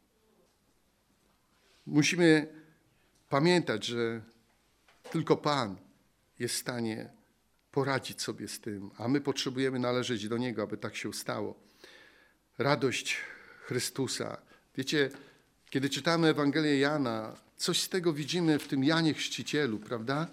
Musimy pamiętać, że tylko Pan jest w stanie poradzić sobie z tym, a my potrzebujemy należeć do Niego, aby tak się stało. Radość Chrystusa. Wiecie, kiedy czytamy Ewangelię Jana, coś z tego widzimy w tym Janie Chrzcicielu, prawda?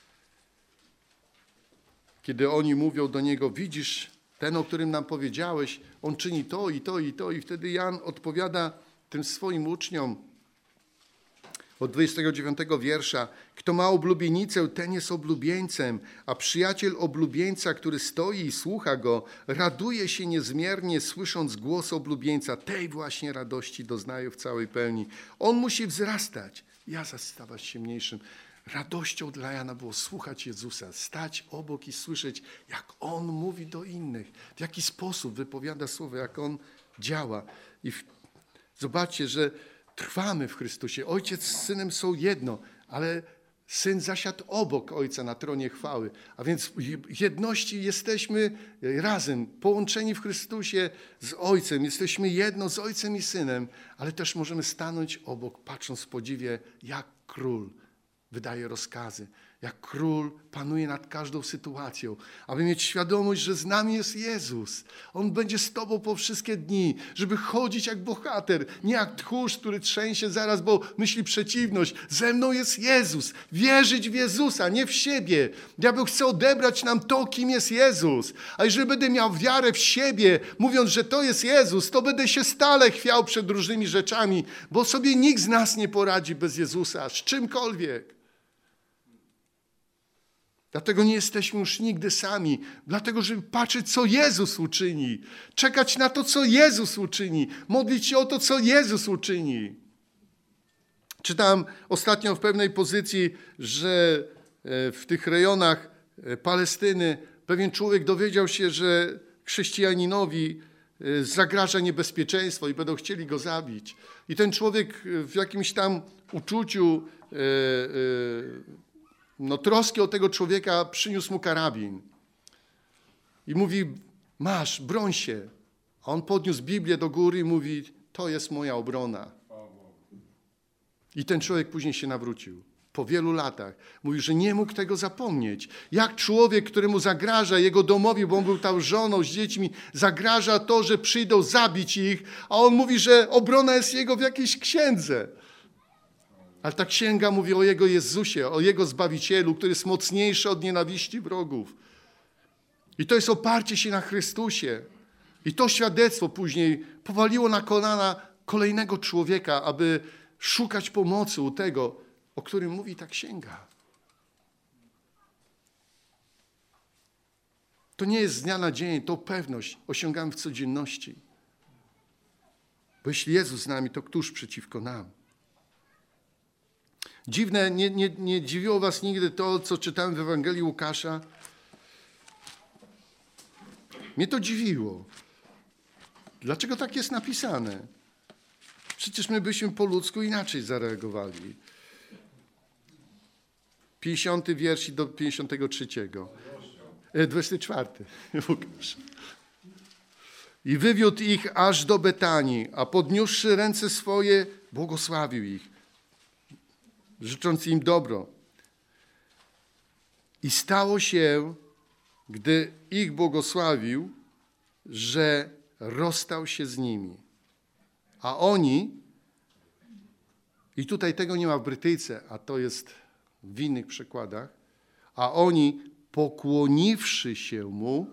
Kiedy oni mówią do Niego, widzisz, ten, o którym nam powiedziałeś, on czyni to i to i to. I wtedy Jan odpowiada tym swoim uczniom, od 29 wiersza. Kto ma oblubienicę, ten jest oblubieńcem, a przyjaciel oblubieńca, który stoi i słucha go, raduje się niezmiernie, słysząc głos oblubieńca. Tej właśnie radości doznaje w całej pełni. On musi wzrastać, ja zaś stawać się mniejszym. Radością dla Jana było słuchać Jezusa, stać obok i słyszeć, jak On mówi do innych, w jaki sposób wypowiada słowo, jak On działa. I zobaczcie, że trwamy w Chrystusie. Ojciec z Synem są jedno, ale Syn zasiadł obok Ojca na tronie chwały. A więc w jedności jesteśmy razem, połączeni w Chrystusie z Ojcem. Jesteśmy jedno z Ojcem i Synem, ale też możemy stanąć obok, patrząc w podziwie, jak Król wydaje rozkazy, jak Król panuje nad każdą sytuacją, aby mieć świadomość, że z nami jest Jezus. On będzie z tobą po wszystkie dni, żeby chodzić jak bohater, nie jak tchórz, który trzęsie zaraz, bo myśli przeciwność. Ze mną jest Jezus. Wierzyć w Jezusa, nie w siebie. Diabeł chce odebrać nam to, kim jest Jezus. A jeżeli będę miał wiarę w siebie, mówiąc, że to jest Jezus, to będę się stale chwiał przed różnymi rzeczami, bo sobie nikt z nas nie poradzi bez Jezusa, z czymkolwiek. Dlatego nie jesteśmy już nigdy sami. Dlatego, żeby patrzeć, co Jezus uczyni. Czekać na to, co Jezus uczyni. Modlić się o to, co Jezus uczyni. Czytałem ostatnio w pewnej pozycji, że w tych rejonach Palestyny pewien człowiek dowiedział się, że chrześcijaninowi zagraża niebezpieczeństwo i będą chcieli go zabić. I ten człowiek w jakimś tam uczuciu troski o tego człowieka przyniósł mu karabin. I mówi, masz, broń się. A on podniósł Biblię do góry i mówi, to jest moja obrona. I ten człowiek później się nawrócił. Po wielu latach. Mówi, że nie mógł tego zapomnieć. Jak człowiek, któremu zagraża jego domowi, bo on był tam żoną, z dziećmi, zagraża to, że przyjdą zabić ich, a on mówi, że obrona jest jego w jakiejś księdze. Ale ta księga mówi o Jego Jezusie, o Jego Zbawicielu, który jest mocniejszy od nienawiści wrogów. I to jest oparcie się na Chrystusie. I to świadectwo później powaliło na kolana kolejnego człowieka, aby szukać pomocy u tego, o którym mówi ta księga. To nie jest z dnia na dzień, tą pewność osiągamy w codzienności. Bo jeśli Jezus z nami, to któż przeciwko nam? Dziwne, nie dziwiło was nigdy to, co czytałem w Ewangelii Łukasza? Mnie to dziwiło. Dlaczego tak jest napisane? Przecież my byśmy po ludzku inaczej zareagowali. 50 wiersz do 53. 24. Łukasz. I wywiódł ich aż do Betanii, a podniósłszy ręce swoje, błogosławił ich, życząc im dobro. I stało się, gdy ich błogosławił, że rozstał się z nimi. A oni, i tutaj tego nie ma w Brytyjce, a to jest w innych przekładach, a oni, pokłoniwszy się mu,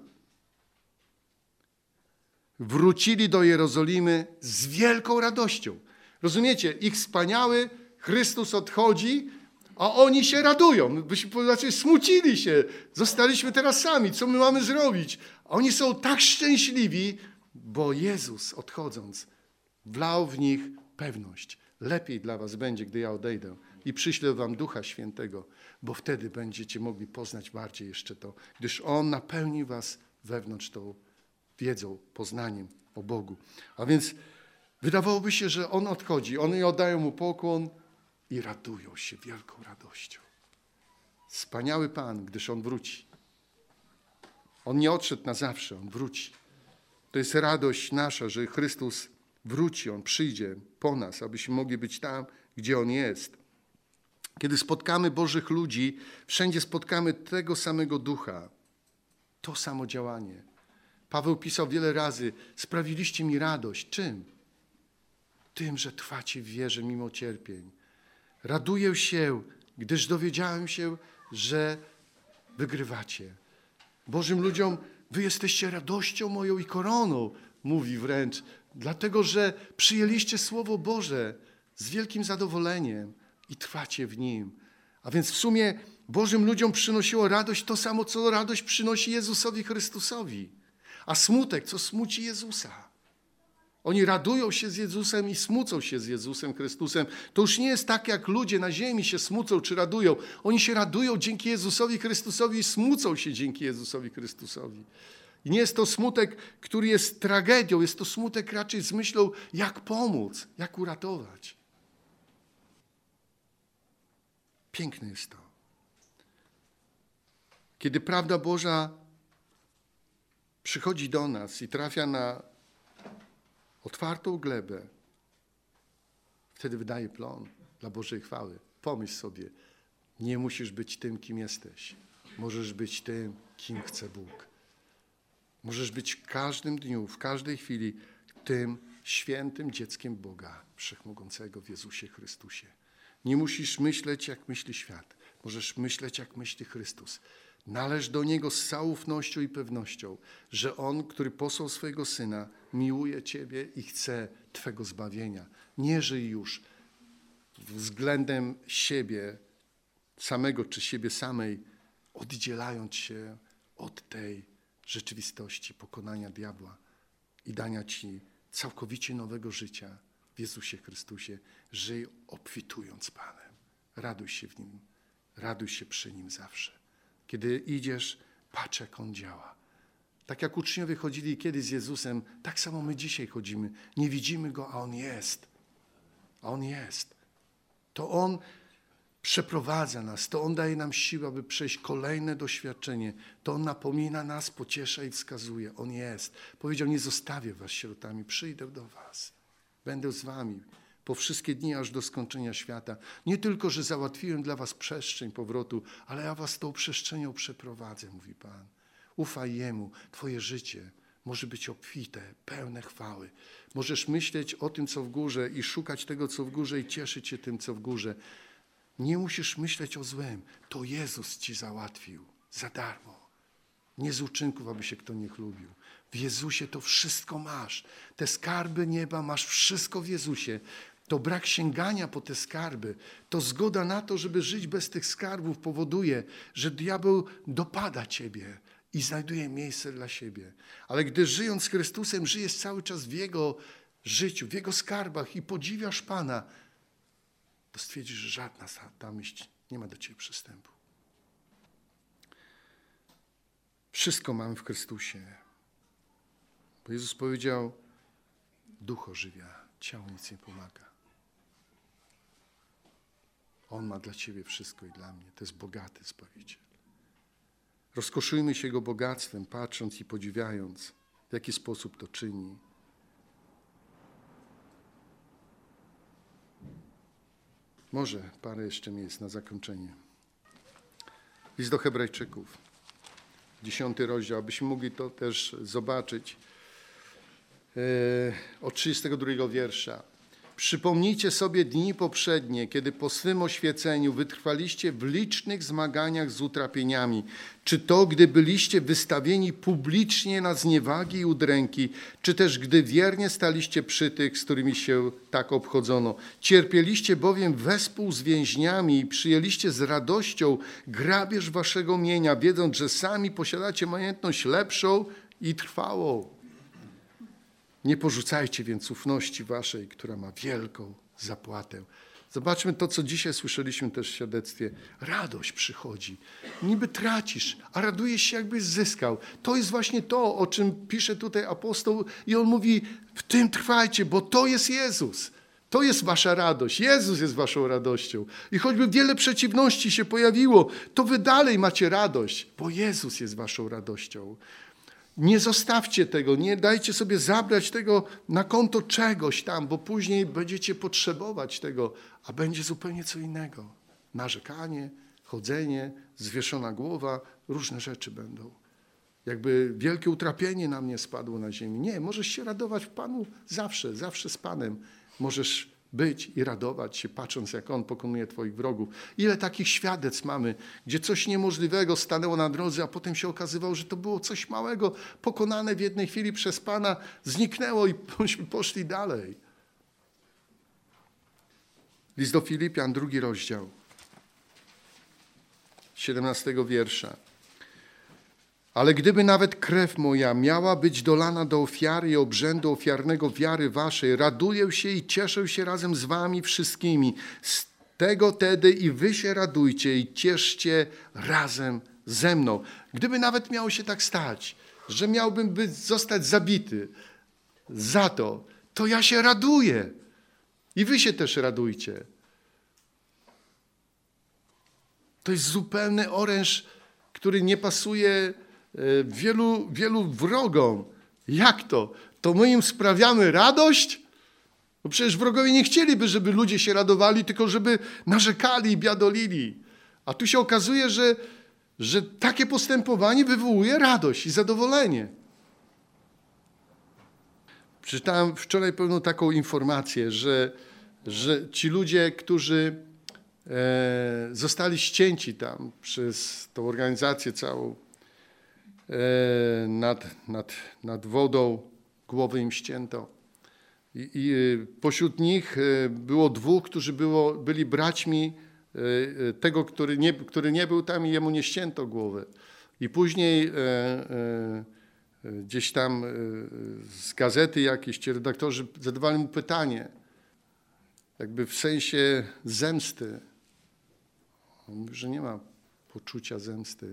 wrócili do Jerozolimy z wielką radością. Rozumiecie? Ich wspaniały Chrystus odchodzi, a oni się radują. Znaczy smucili się. Zostaliśmy teraz sami. Co my mamy zrobić? A oni są tak szczęśliwi, bo Jezus odchodząc wlał w nich pewność. Lepiej dla was będzie, gdy ja odejdę i przyślę wam Ducha Świętego, bo wtedy będziecie mogli poznać bardziej jeszcze to, gdyż On napełni was wewnątrz tą wiedzą, poznaniem o Bogu. A więc wydawałoby się, że On odchodzi, oni oddają Mu pokłon i radują się wielką radością. Wspaniały Pan, gdyż On wróci. On nie odszedł na zawsze, On wróci. To jest radość nasza, że Chrystus wróci, On przyjdzie po nas, abyśmy mogli być tam, gdzie On jest. Kiedy spotkamy Bożych ludzi, wszędzie spotkamy tego samego Ducha. To samo działanie. Paweł pisał wiele razy, sprawiliście mi radość. Czym? Tym, że trwacie w wierze mimo cierpień. Raduję się, gdyż dowiedziałem się, że wygrywacie. Bożym ludziom, wy jesteście radością moją i koroną, mówi wręcz, dlatego, że przyjęliście Słowo Boże z wielkim zadowoleniem i trwacie w Nim. A więc w sumie Bożym ludziom przynosiło radość to samo, co radość przynosi Jezusowi Chrystusowi. A smutek, co smuci Jezusa. Oni radują się z Jezusem i smucą się z Jezusem Chrystusem. To już nie jest tak, jak ludzie na ziemi się smucą czy radują. Oni się radują dzięki Jezusowi Chrystusowi i smucą się dzięki Jezusowi Chrystusowi. I nie jest to smutek, który jest tragedią. Jest to smutek raczej z myślą, jak pomóc, jak uratować. Piękne jest to. Kiedy prawda Boża przychodzi do nas i trafia na otwartą glebę, wtedy wydaje plon dla Bożej chwały. Pomyśl sobie, nie musisz być tym, kim jesteś. Możesz być tym, kim chce Bóg. Możesz być w każdym dniu, w każdej chwili tym świętym dzieckiem Boga Wszechmogącego w Jezusie Chrystusie. Nie musisz myśleć, jak myśli świat. Możesz myśleć, jak myśli Chrystus. Należ do Niego z całą ufnością i pewnością, że On, który posłał swojego Syna, miłuje Ciebie i chce Twego zbawienia. Nie żyj już względem siebie samego czy siebie samej, oddzielając się od tej rzeczywistości pokonania diabła i dania Ci całkowicie nowego życia w Jezusie Chrystusie. Żyj obfitując Panem. Raduj się w Nim. Raduj się przy Nim zawsze. Kiedy idziesz, patrz, jak On działa. Tak jak uczniowie chodzili kiedyś z Jezusem, tak samo my dzisiaj chodzimy. Nie widzimy Go, a On jest. A On jest. To On przeprowadza nas, to On daje nam siłę, aby przejść kolejne doświadczenie. To On napomina nas, pociesza i wskazuje. On jest. Powiedział, nie zostawię was sierotami, przyjdę do was. Będę z wami po wszystkie dni, aż do skończenia świata. Nie tylko, że załatwiłem dla was przestrzeń powrotu, ale ja was tą przestrzenią przeprowadzę, mówi Pan. Ufaj Jemu, twoje życie może być obfite, pełne chwały. Możesz myśleć o tym, co w górze i szukać tego, co w górze i cieszyć się tym, co w górze. Nie musisz myśleć o złym. To Jezus ci załatwił za darmo. Nie z uczynków, aby się kto nie chlubił. W Jezusie to wszystko masz. Te skarby nieba masz wszystko w Jezusie. To brak sięgania po te skarby, to zgoda na to, żeby żyć bez tych skarbów powoduje, że diabeł dopada ciebie i znajduje miejsce dla siebie. Ale gdy żyjąc z Chrystusem, żyjesz cały czas w Jego życiu, w Jego skarbach i podziwiasz Pana, to stwierdzisz, że żadna ta myśl nie ma do ciebie przystępu. Wszystko mamy w Chrystusie. Bo Jezus powiedział, duch ożywia, ciało nic nie pomaga. On ma dla ciebie wszystko i dla mnie. To jest bogaty Zbawiciel. Rozkoszujmy się Jego bogactwem, patrząc i podziwiając, w jaki sposób to czyni. Może parę jeszcze miejsc na zakończenie. List do Hebrajczyków, 10 rozdział, abyśmy mogli to też zobaczyć. Od 32 wiersza. Przypomnijcie sobie dni poprzednie, kiedy po swym oświeceniu wytrwaliście w licznych zmaganiach z utrapieniami. Czy to, gdy byliście wystawieni publicznie na zniewagi i udręki, czy też gdy wiernie staliście przy tych, z którymi się tak obchodzono. Cierpieliście bowiem wespół z więźniami i przyjęliście z radością grabież waszego mienia, wiedząc, że sami posiadacie majątność lepszą i trwałą. Nie porzucajcie więc ufności waszej, która ma wielką zapłatę. Zobaczmy to, co dzisiaj słyszeliśmy też w świadectwie. Radość przychodzi. Niby tracisz, a radujesz się, jakbyś zyskał. To jest właśnie to, o czym pisze tutaj apostoł i on mówi, w tym trwajcie, bo to jest Jezus. To jest wasza radość. Jezus jest waszą radością. I choćby wiele przeciwności się pojawiło, to wy dalej macie radość, bo Jezus jest waszą radością. Nie zostawcie tego, nie dajcie sobie zabrać tego na konto czegoś tam, bo później będziecie potrzebować tego, a będzie zupełnie co innego. Narzekanie, chodzenie, zwieszona głowa, różne rzeczy będą. Jakby wielkie utrapienie na mnie spadło na ziemi. Nie, możesz się radować w Panu zawsze, zawsze z Panem. Możesz być i radować się, patrząc, jak On pokonuje twoich wrogów. Ile takich świadectw mamy, gdzie coś niemożliwego stanęło na drodze, a potem się okazywało, że to było coś małego, pokonane w jednej chwili przez Pana, zniknęło i poszli dalej. List do Filipian, 2 rozdział, 17 wiersza. Ale gdyby nawet krew moja miała być dolana do ofiary i obrzędu ofiarnego wiary waszej, raduję się i cieszę się razem z wami wszystkimi. Z tego tedy i wy się radujcie i cieszcie razem ze mną. Gdyby nawet miało się tak stać, że miałbym zostać zabity za to, to ja się raduję. I wy się też radujcie. To jest zupełny oręż, który nie pasuje wielu wrogom. Jak to? To my im sprawiamy radość? Bo przecież wrogowie nie chcieliby, żeby ludzie się radowali, tylko żeby narzekali i biadolili. A tu się okazuje, że takie postępowanie wywołuje radość i zadowolenie. Przeczytałem wczoraj pewną taką informację, że ci ludzie, którzy zostali ścięci tam przez tą organizację całą, nad wodą, głowy im ścięto. I pośród nich było 2, którzy byli braćmi tego, który nie był tam i jemu nie ścięto głowy. I później gdzieś tam z gazety jakieś ci redaktorzy zadawali mu pytanie, jakby w sensie zemsty. On mówi, że nie ma poczucia zemsty.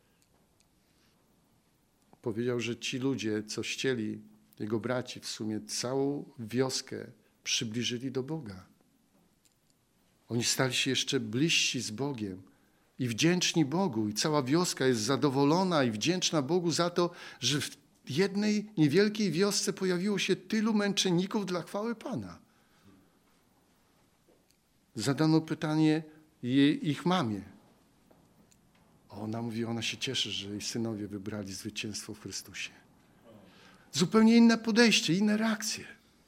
Powiedział, że ci ludzie, co ścieli jego braci, w sumie całą wioskę przybliżyli do Boga. Oni stali się jeszcze bliżsi z Bogiem i wdzięczni Bogu. I cała wioska jest zadowolona i wdzięczna Bogu za to, że w jednej niewielkiej wiosce pojawiło się tylu męczenników dla chwały Pana. Zadano pytanie ich mamie. Ona mówi, ona się cieszy, że jej synowie wybrali zwycięstwo w Chrystusie. Zupełnie inne podejście, inne reakcje.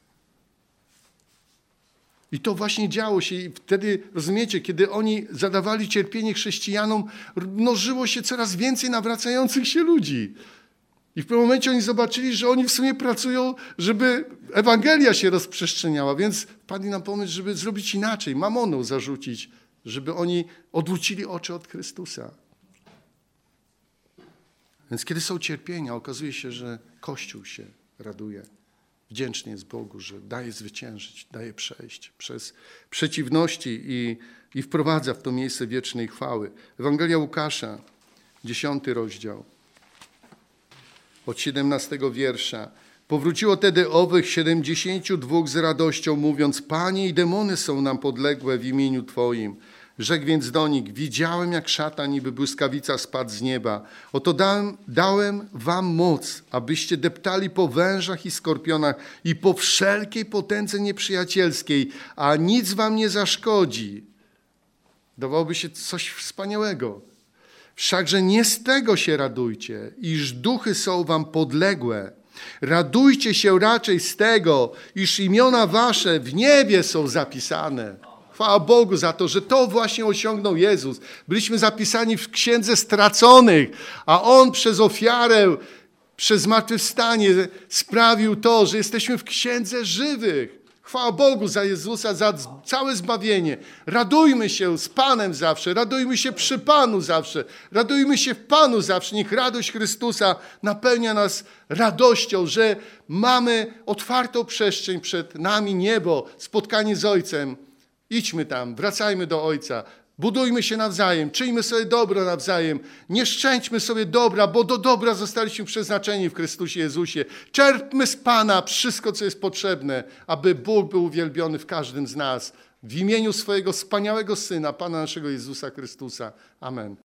I to właśnie działo się i wtedy, rozumiecie, kiedy oni zadawali cierpienie chrześcijanom, mnożyło się coraz więcej nawracających się ludzi. I w pewnym momencie oni zobaczyli, że oni w sumie pracują, żeby Ewangelia się rozprzestrzeniała, więc wpadli na pomysł, żeby zrobić inaczej, mamoną zarzucić, żeby oni odwrócili oczy od Chrystusa. Więc kiedy są cierpienia, okazuje się, że Kościół się raduje. Wdzięczny jest Bogu, że daje zwyciężyć, daje przejść przez przeciwności i wprowadza w to miejsce wiecznej chwały. Ewangelia Łukasza, 10 rozdział, od 17 wiersza. Powróciło tedy owych 72 z radością, mówiąc, Panie, i demony są nam podległe w imieniu Twoim. Rzekł więc do nich, widziałem, jak szatan niby błyskawica spadł z nieba. Oto dałem wam moc, abyście deptali po wężach i skorpionach i po wszelkiej potędze nieprzyjacielskiej, a nic wam nie zaszkodzi. Dawałoby się coś wspaniałego. Wszakże nie z tego się radujcie, iż duchy są wam podległe. Radujcie się raczej z tego, iż imiona wasze w niebie są zapisane. Chwała Bogu za to, że to właśnie osiągnął Jezus. Byliśmy zapisani w księdze straconych, a On przez ofiarę, przez zmartwychwstanie sprawił to, że jesteśmy w księdze żywych. Chwała Bogu za Jezusa, za całe zbawienie. Radujmy się z Panem zawsze, radujmy się przy Panu zawsze, radujmy się w Panu zawsze. Niech radość Chrystusa napełnia nas radością, że mamy otwartą przestrzeń przed nami, niebo, spotkanie z Ojcem. Idźmy tam, wracajmy do Ojca, budujmy się nawzajem, czyjmy sobie dobro nawzajem, nie szczęćmy sobie dobra, bo do dobra zostaliśmy przeznaczeni w Chrystusie Jezusie. Czerpmy z Pana wszystko, co jest potrzebne, aby Bóg był uwielbiony w każdym z nas. W imieniu swojego wspaniałego Syna, Pana naszego Jezusa Chrystusa. Amen.